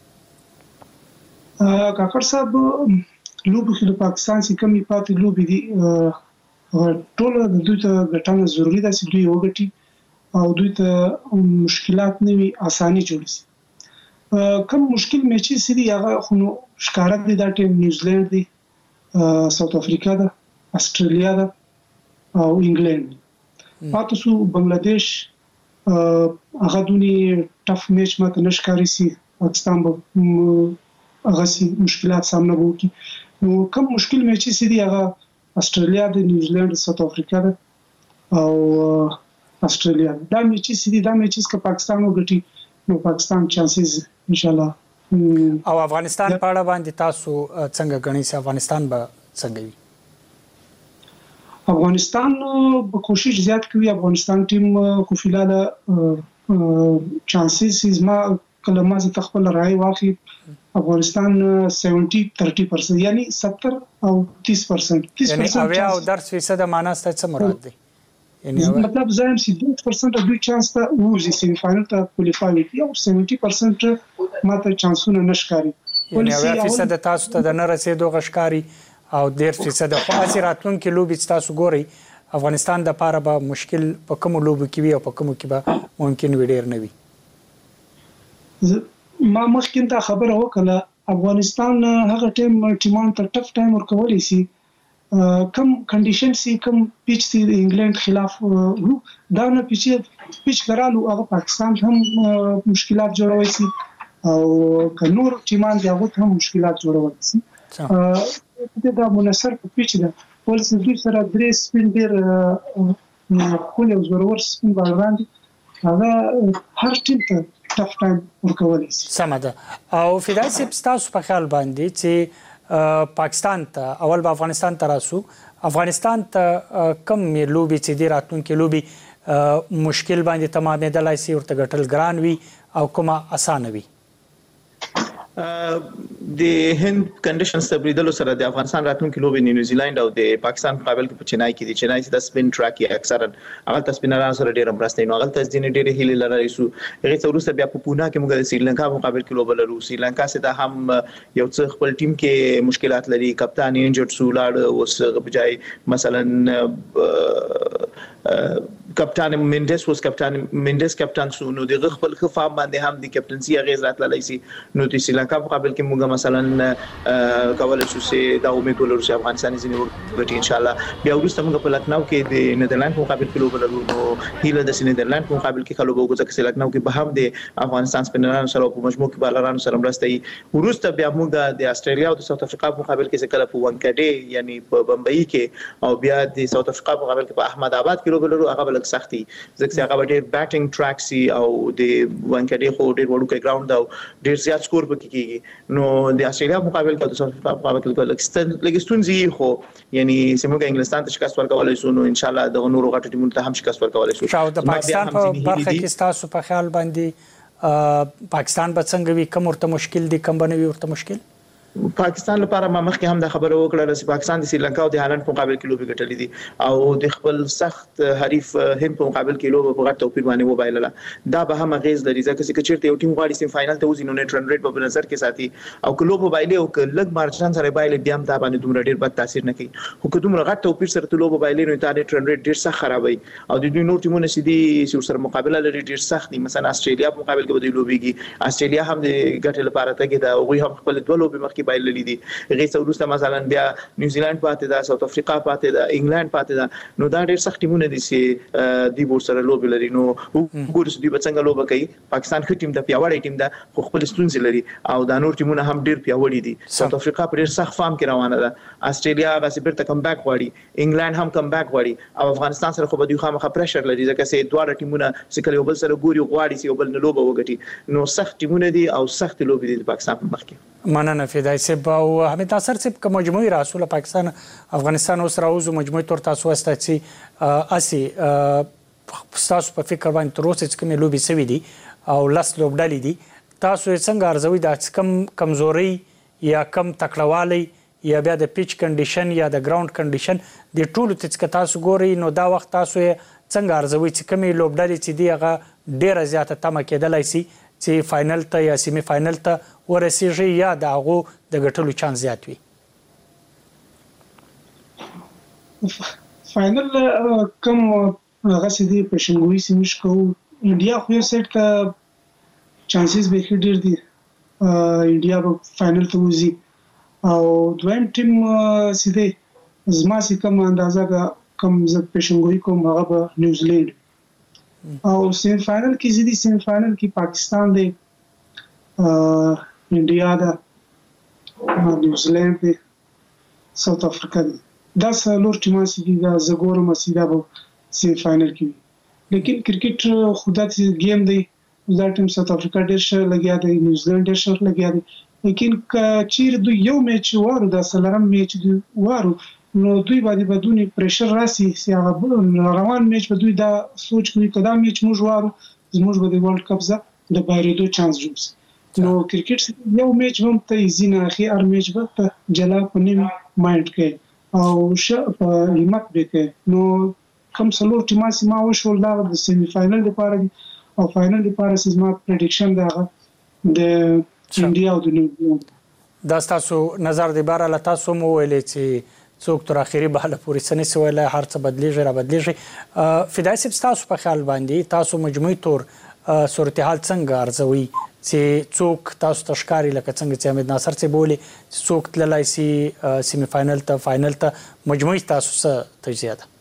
کاکړ صاحب لوبي د پاکستان چې کومې پاتې لوبي دي ټول د دوی ته ګټنه ضروری ده چې دوی وګټي او دوی ته مشکلات نه وي اساني جوړ شي کوم مشکل میچ سي دي هغه خو ښکارا دي دا ټیم نیوزیلند دي ساوث افریقا ده استرالیا ده او انګلند پاتې سو بنگلاديش هغه دونی ټف میچ ماته نشکاري سي پاکستان به هغه سي مشکلات سامنا وکړي نو کوم مشکل میچ سي دي هغه استرالیا د نیوزیلند ساوث افریقا ده او استرالیا دا میچ سي دي دا میچ چې پاکستان وګټي نو پاکستان چانسز ان شاء الله او افغانستان په اړه باندې تاسو څنګه غنئ چې افغانستان به څنګه وي افغانستان به کوشش زیات کوي افغانستان ټیم خو فلال چانسز زما کله ما زه خپل رائے واخلي افغانستان سبعين ثلاثين پرسنټ یعنی ستر او تیس پرسنټ یعنی اویا او درس فیصد معنا ست څه مراد دی مطلب زایم سي دېرش پرسنټ دوی چانس ته وځي سیمی فائنل ته کوالیفای کی او سبعین پرسنټ ماته چانسونه نشکاري یعنی اویا فیصد تاسو ته د نه رسیدو غشکاري او ډېر فیصد خو اسی راتلونکي لوبې تاسو ګوري افغانستان د پاره به مشکل په کوم لوبو کې وي او په کوم کې به ممکن وي ډېر نه وي. ما مخکې ته خبره وکړه افغانستان هغه ټیم ټیمان ته ټف ټایم ورکولی سي کم کنډیشن سي کم پیچ سي د انګلند خلاف وو دا نه پیچ پیچ کرالو هغه پاکستان هم مشکلات جوړوي سي او که نور ټیمان دی هغه هم مشکلات جوړوي سي دا منصر په پیچ ده ولس دوی سره درې سپین ډیر خپل او زورور سپین باندې هغه هر ټیم ته ټف ټایم ورکولی سي. سمه ده او فدای صاحب ستاسو په خیال باندې چې پاکستان ته اول به افغانستان ته راسو افغانستان ته کم لوبي چې دی راتلونکي لوبي مشکل باندې تمامېدلای سي ورته ګټل ګران وي او کومه اسانه وي؟ د هند کنډیشنز تبدیلولو سره د افغانستان راتلونکي لوبې نیوزیلند او د پاکستان مقابل کې په چنای کې دي چنای چې د سپین ټریک یې اکثرا هغه د سپینرانو سره ډېر مرسته نو هغه تاسو دې ډېر هیله لري سو هغه څورسته بیا په پونا کې موږ د سریلانکا مقابل کې لوبل لرو سریلانکا سره هم یو څه خپل ټیم کې مشکلات لري کپتان انجرډ سو لاړ اوس بجای مثلا کپتان منډس وس کپتان منډس کپتان سو نو د خپل خفاف باندې هم د کپټنسي غیز راتللی سي نو د سریلانکا مقابل کې موږ مثلا کولای شو چې دا امید ولرو چې افغانستان ځینې ورګټي ان شاء الله بیا وروسته موږ په لکنو کې د نیدرلند مقابل کې لوبل لرو نو هیله د نیدرلند مقابل کې خلک وګورئ چې لکنو کې به هم د افغانستان سپینرانو سره په مجموع کې بالرانو سره مرسته وي وروسته بیا موږ د استرالیا او د ساوث افریقا مقابل کې کله په وانکډي یعنی په بمبئی کې او بیا د ساوث افریقا مقابل کې په احمد آباد کې لوبل لرو هغه بلک سختي ځکه هغه ډېر بیټینګ ټریک سي او د وانکډي خو ډېر وړوکی ګراوند او ډېر زیات سکور پکې کیږي نو د استرالیا مقابل کې د ساوث افریقا مقابل کې لګستونځي خو یعنی سیمه انګلستان ته شکست ورکولای شو نو ان شاء الله د نورو غټو ټیمونو ته هم شکست ورکولای شو. شاو د پاکستان په برخه کې تاسو په خیال باندې پاکستان به څنګه وي کوم ورته مشکل دي کوم بنوي ورته مشکل؟ پاکستان لپاره ما مخکې هم د خبره وکړه چې پاکستان د سریلانکا او د هالند په مقابل کې لوبي ګټلې دي او د خپل سخت حریف هند په مقابل کې لوبه په غټ توپیر باندې وبایلله دا به هم غیز لري ځکه چې چیرته یو ټیم غواړي سیم فائنل ته وځي نو نیټ رن ریټ په نظر کې ساتي او که لوبه بایلې او که لګ مارجن سره بایلې بیا هم دا باندې دومره ډیر بد تاثیر نه کوي خو که دومره غټ توپیر سره لوبه بایلې نو تا نیټ رن ریټ ډیر سخت خرابوي او د دوی نور ټیمونه چې دي چې سره مقابله لري ډیر سخت دي مثلا استرالیا په مقابل کې به لوبيږي استرالیا هم د ګټل لپاره ته کې دا وغوي هم خپل دوه لوبي مخکې بایللې دي غیر څورسته مثلا بیا نیوزیلند پاتې ده ساوث افریقا پاتې ده انګلند پاتې ده نو دا ډېر سخت ټیمونه دي چې دی بور سره لوبي لري نو وګورئ چې دوی به څنګه لوبه کوي پاکستان خو ټیم د پیاوړی ټیم ده خو خپل ستونزې لري او دا نور ټیمونه هم ډېر پیاوړي دي ساوث افریقا په ډېر سخت فارم کې روانه ده استرالیا غاسي بیرته کم بیک غواړي انګلند هم کم بیک غواړي او افغانستان سره خو به دوی خامخا پریشر لري ځکه چې دواړه ټیمونه چې کله یو بل سره ګوري غواړي چې یو بل نه لوبه وګټي نو سخت ټیمونه دي او سخت لوبي دي پاکستان په مخ کې. مننه فدای صاحب او حمید ناصر صاحب که مجموعي راسول پاکستان افغانستان اوس راوځو مجموعي تور تاسو واست چې اسی تاسو په فکر باندې تر اوسه چې کومې لوبي سوي دي او لاس لوبډالي دي تاسو څنګه ارزوي دا کم کمزوري یا کم تکړهوالي یا بیا د پیچ کنډیشن یا د ګراوند کنډیشن د ټولو چې تاسو ګوري نو دا وخت تاسو څنګه ارزوي چې کومې لوبډالي چې دی هغه ډیره زیاته تمه کېدلای سي چې فائنل ته یا سیمی فائنل ته ورسیږي یا د هغو د ګټلو چانس زیات وي؟ فائنل کم هغه سیدي پېشنګوي سیمش کو انډیا خو یې سیټ کا چانسز به ډیر دي انډیا په فائنل ته وځي او دویم ټیم سیدي زما سي کوم اندازه کم ز پېشنګوي کوم هغه به نیوزیلند او سیمی فائنل کې زیدي سیمی فائنل کې پاکستان دی انډیا دا نیوزیلند دی ساوث افریقا دی دا څلور ټیمونه چې دي دا زګورم چې دا به سیمی فائنل کې لیکن کرکټ خدا چې گیم دی دا ټیم ساوث افریقا ډېر ښه لګیا دی نیوزیلند ډېر ښه لګیا دی لیکن چیر دوی یو میچ وارو دا سلرم میچ دی وارو نو دوی باندې بدونی پریشر راسي چې هغه روان میچ به دوی دا سوچ کوي کدا میچ موږ وارو زموږ به د ورلد کپ زه د بایریدو چانس جوړ نو کرکټ یو میچ هم ته زینه اخی ار میچ به ته جلا پنیم مایند کې او ش په همت به کې نو کم څلور ټیمه سیمه وشول دا د سیمی فائنل لپاره او فائنل لپاره سیمه پریډکشن دا د انډیا او د نیوزیلند. دا تاسو نظر دی بار له تاسو مو ویلې چې څوک تر اخیری بهله پورې سنې سویل هر څه بدلیږي را بدلیږي. فدای صاحب تاسو په خیال باندې تاسو مجموعي تور صورتحال څنګه ارزوي چې څوک تاسو ته ښکاري لکه څنګه چې حمید ناصر چې بولي چې څوک تللی سي سیمی فائنل ته فائنل ته مجموعي تاسو څه تجزیه ده؟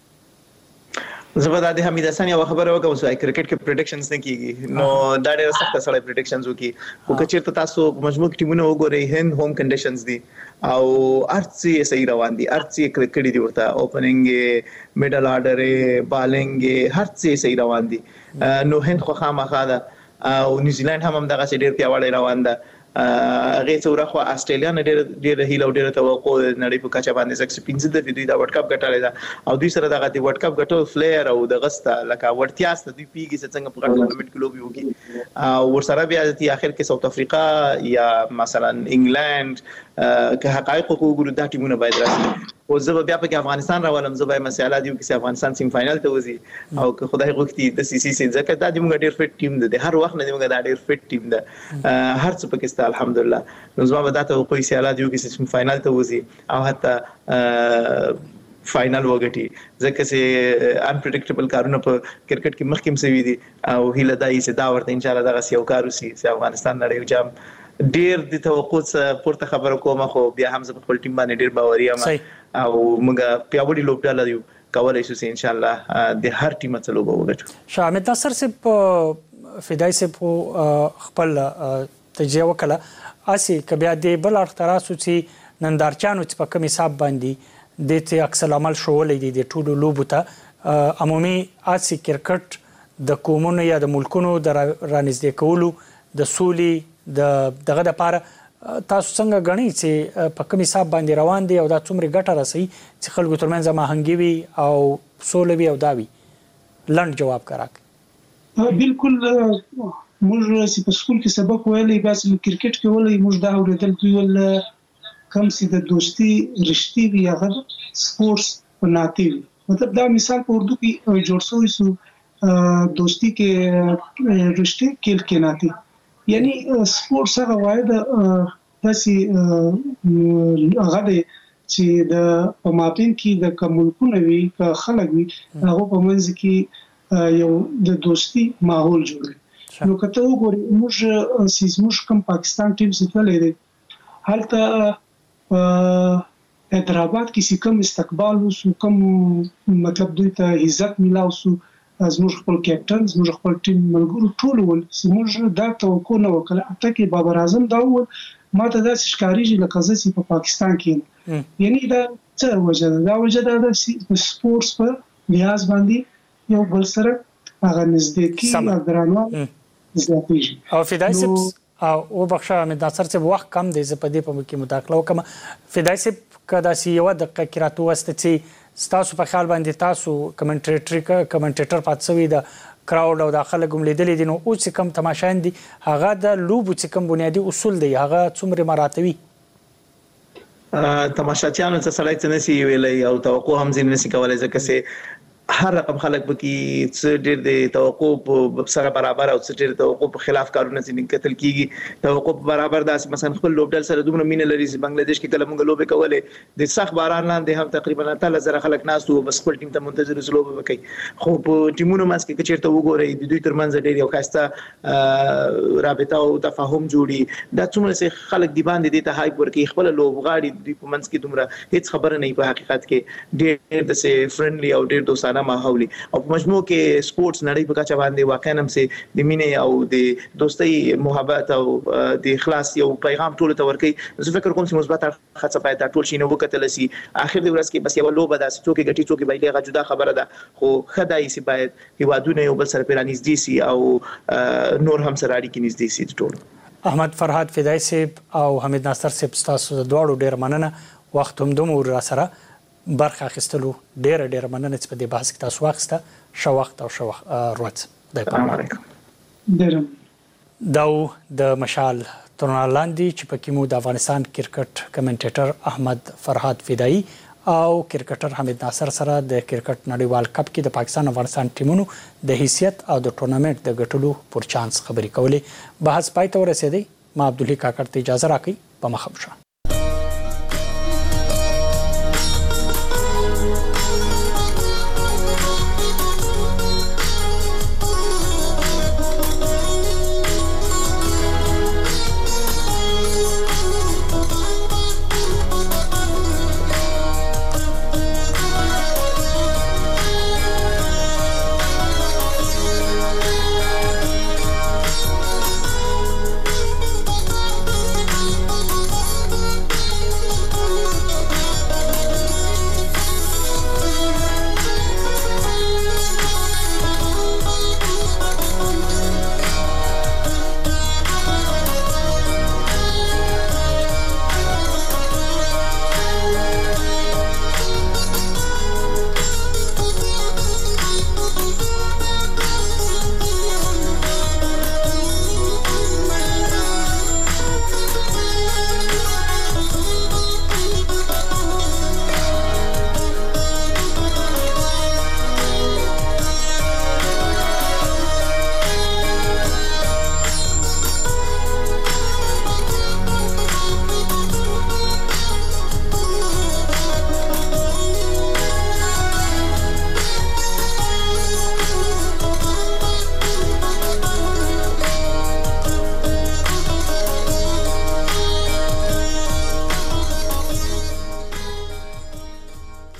زه به د حمید حسن یو خبره وکم چې کرکټ کې پریډکشنز نه کیږي نو دا ډېر سخت سره پریډکشنز وکي خو کچېرته تاسو مجموعي ټیمونه وګورئ هند هوم کنډیشنز دي او ارڅي صحیح روان دي ارڅي کرکټ دی ورته اوپننګ میډل آرډر بالینګ هر څه صحیح روان دي نو هند خو خامخا ده او نیوزیلند هم دغه ډېر پیاوړی روان ده هغه څوره خو استرالیا نه ډېر ډېر هیله او ډېر توقع نړۍ په کچه باندې زکه پنځه د دوی د ورلد کپ ګټلې ده او دوی سره دغه د ورلد کپ ګټو فلیر او د غسته لکه ورتیاست دوی پیږي څنګه په ټورنمنت کې لوبي وکي او ورسره بیا د اخر کې ساوث افریقا یا مثلا انګلند که حقایق کو ګورو د ټیمونه باید راځي او زه بیا په افغانستان راولم زه به مساله دی چې افغانستان سیم فائنل ته وځي او که خدای غوښتي د سی سی سي ځکه دا د موږ ډېر فټ ټیم ده هر وخت نه موږ دا ډېر فټ ټیم ده هر څه پکې الحمدلله نو زما به دا ته کوئی سیاله دی چې سیم فائنل ته وځي او حتی فائنل وګټي ځکه چې انپریډکټیبل کارونه په کرکټ کې مخکې سوي دي او هیله دا چې دا ورته ان شاء الله دغه سیو کار وسی چې افغانستان نړۍ جام ډیر د توقع څخه پورته خبره کومه خو بیا هم زه په خپل ټیم باندې ډیر باوري یم او موږ پیاوړي لوبډاله یو کولای شو چې ان شاء الله د هر ټیم څخه لوبه وګټو. شامل ناصر صاحب فدای صاحب خپل تجربه وکړه اسی کبه د بل اړخ تراسو چې نندارچانو چې په کوم حساب باندې د ته عکس العمل شوولې دي د ټولو لوبو ته عمومي اسی کرکټ د کومونو یا د ملکونو د رانږدې کولو د سولي د دغه لپاره تاسو څنګه غنئ چې په کوم حساب باندې روان دي او دا څومره ګټه رسي چې خلکو ترمنځ ماهنګي وي او سوله وي او دا وي لند جواب کراک. بالکل موږ چې په سکول کې سبق ویلې بس کرکټ کې ولې موږ دا اورېدل دوی ول کم سي د دوستي رښتې وي هغه سپورتس په ناتي وي مطلب دا مثال په اردو کې جوړ شوی سو دوستي کې رښتې کېل کې ناتي یعنی سپورتس هغه وای د داسې هغه دی چې د په مابین کې د کوملکونه وي که خلک وي هغه په منځ کې یو د دوستي ماحول جوړوي نو کته وګورئ موږ سیسموش کوم پاکستان ټیم ستلې دی هلته حیدرآباد کې کوم استقبال وسو کوم مطلب دوی ته عزت ملاو سو زموږ خپل کیپټن زموږ خپل ټیم ملګرو ټول ول زموږ دا توقع نه وکړه اته کې بابر اعظم دا ول ما ته دا ښکاریږي لکه زه په پاکستان کې یعنی دا څه وجه دا وجه دا د سپورتس په لیاز باندې یو بل سره هغه نزدېکی او درانه زیاتېږي او فدای صاحب او بخښه مې دا سر څه وخت کم دی زه په دې په کې مداخله وکم فدای صاحب کدا سی یو د قراتو واست چې تاسو په خیال باندې تاسو کمنټریټر کمنټیټر پاتسوي د کراود او داخله ګملیدل دي نو او چې کم تماشان دي هغه د لوب چې کم بنیادی اصول دي هغه څومره مراتبي تماشاچیانو څه سړی څه نسی ویلې او توقع هم ځین نسی کولای ځکه چې هر رقم خلک بکی څه ډېر د توقع سره برابر او څه ډېر توقع په خلاف کارونه ځین کتل کیږي توقع برابر داس مثلا خپل لوبډل سره دومره مینه لري چې بنگلاديش کې کله موږ لوبه کولې د سخت باران لاندې هم تقریبا اتل زره خلک ناس وو بس خپل ټیم ته منتظر لوبه وکي خو په ټیمونو ماس کې چیرته وګورئ د دوی ترمنځ ډېر یو خاصه رابطه او تفاهم جوړي دا څومره چې خلک دی باندې د ته هایپ ورکي خپل لوبغاړي د پمنس کې دومره هیڅ خبره نه په حقیقت کې ډېر د سه فرندلی او ډېر دوستانه ماحول او په مجموع کې سپورتس نړۍ په کچه باندې واقعا هم سه د مینې او د دوستۍ محبت او د اخلاص یو پیغام ټول ته ورکي زه فکر کوم چې مثبت خاصه پای ته ټول شي نو وکتل سي اخر د ورځ کې بس یو لوبه د څوکي غټي څوکي باندې غا جدا خبره ده خو خدای سي باید هیوادونه یو بل سره پیرانیز دي سي او نور هم سره اړیکې نږدې سي ټول احمد فرهاد فدای صاحب او حمید ناصر صاحب تاسو د دوړو ډیر مننه وخت هم دوم ور سره برخه اخیستلو ډیر ډیر مننه چې په دې بحث کې تاسو واخسته شو وخت او شو وروت د پام دا د مشال ترنالاندي چې په کې مو د افغانستان کرکټ کمنټیټر احمد فرهاد فدای او کرکټر حمید ناصر سره د کرکټ نړیوال کپ کې د پاکستان او افغانستان ټیمونو د حیثیت او د ټورنمنت د ګټلو پر چانس خبرې کولې. بحث پای ته ورسېدی. ما عبدالحی کاکړ ته اجازه راکړئ. په مخه شه.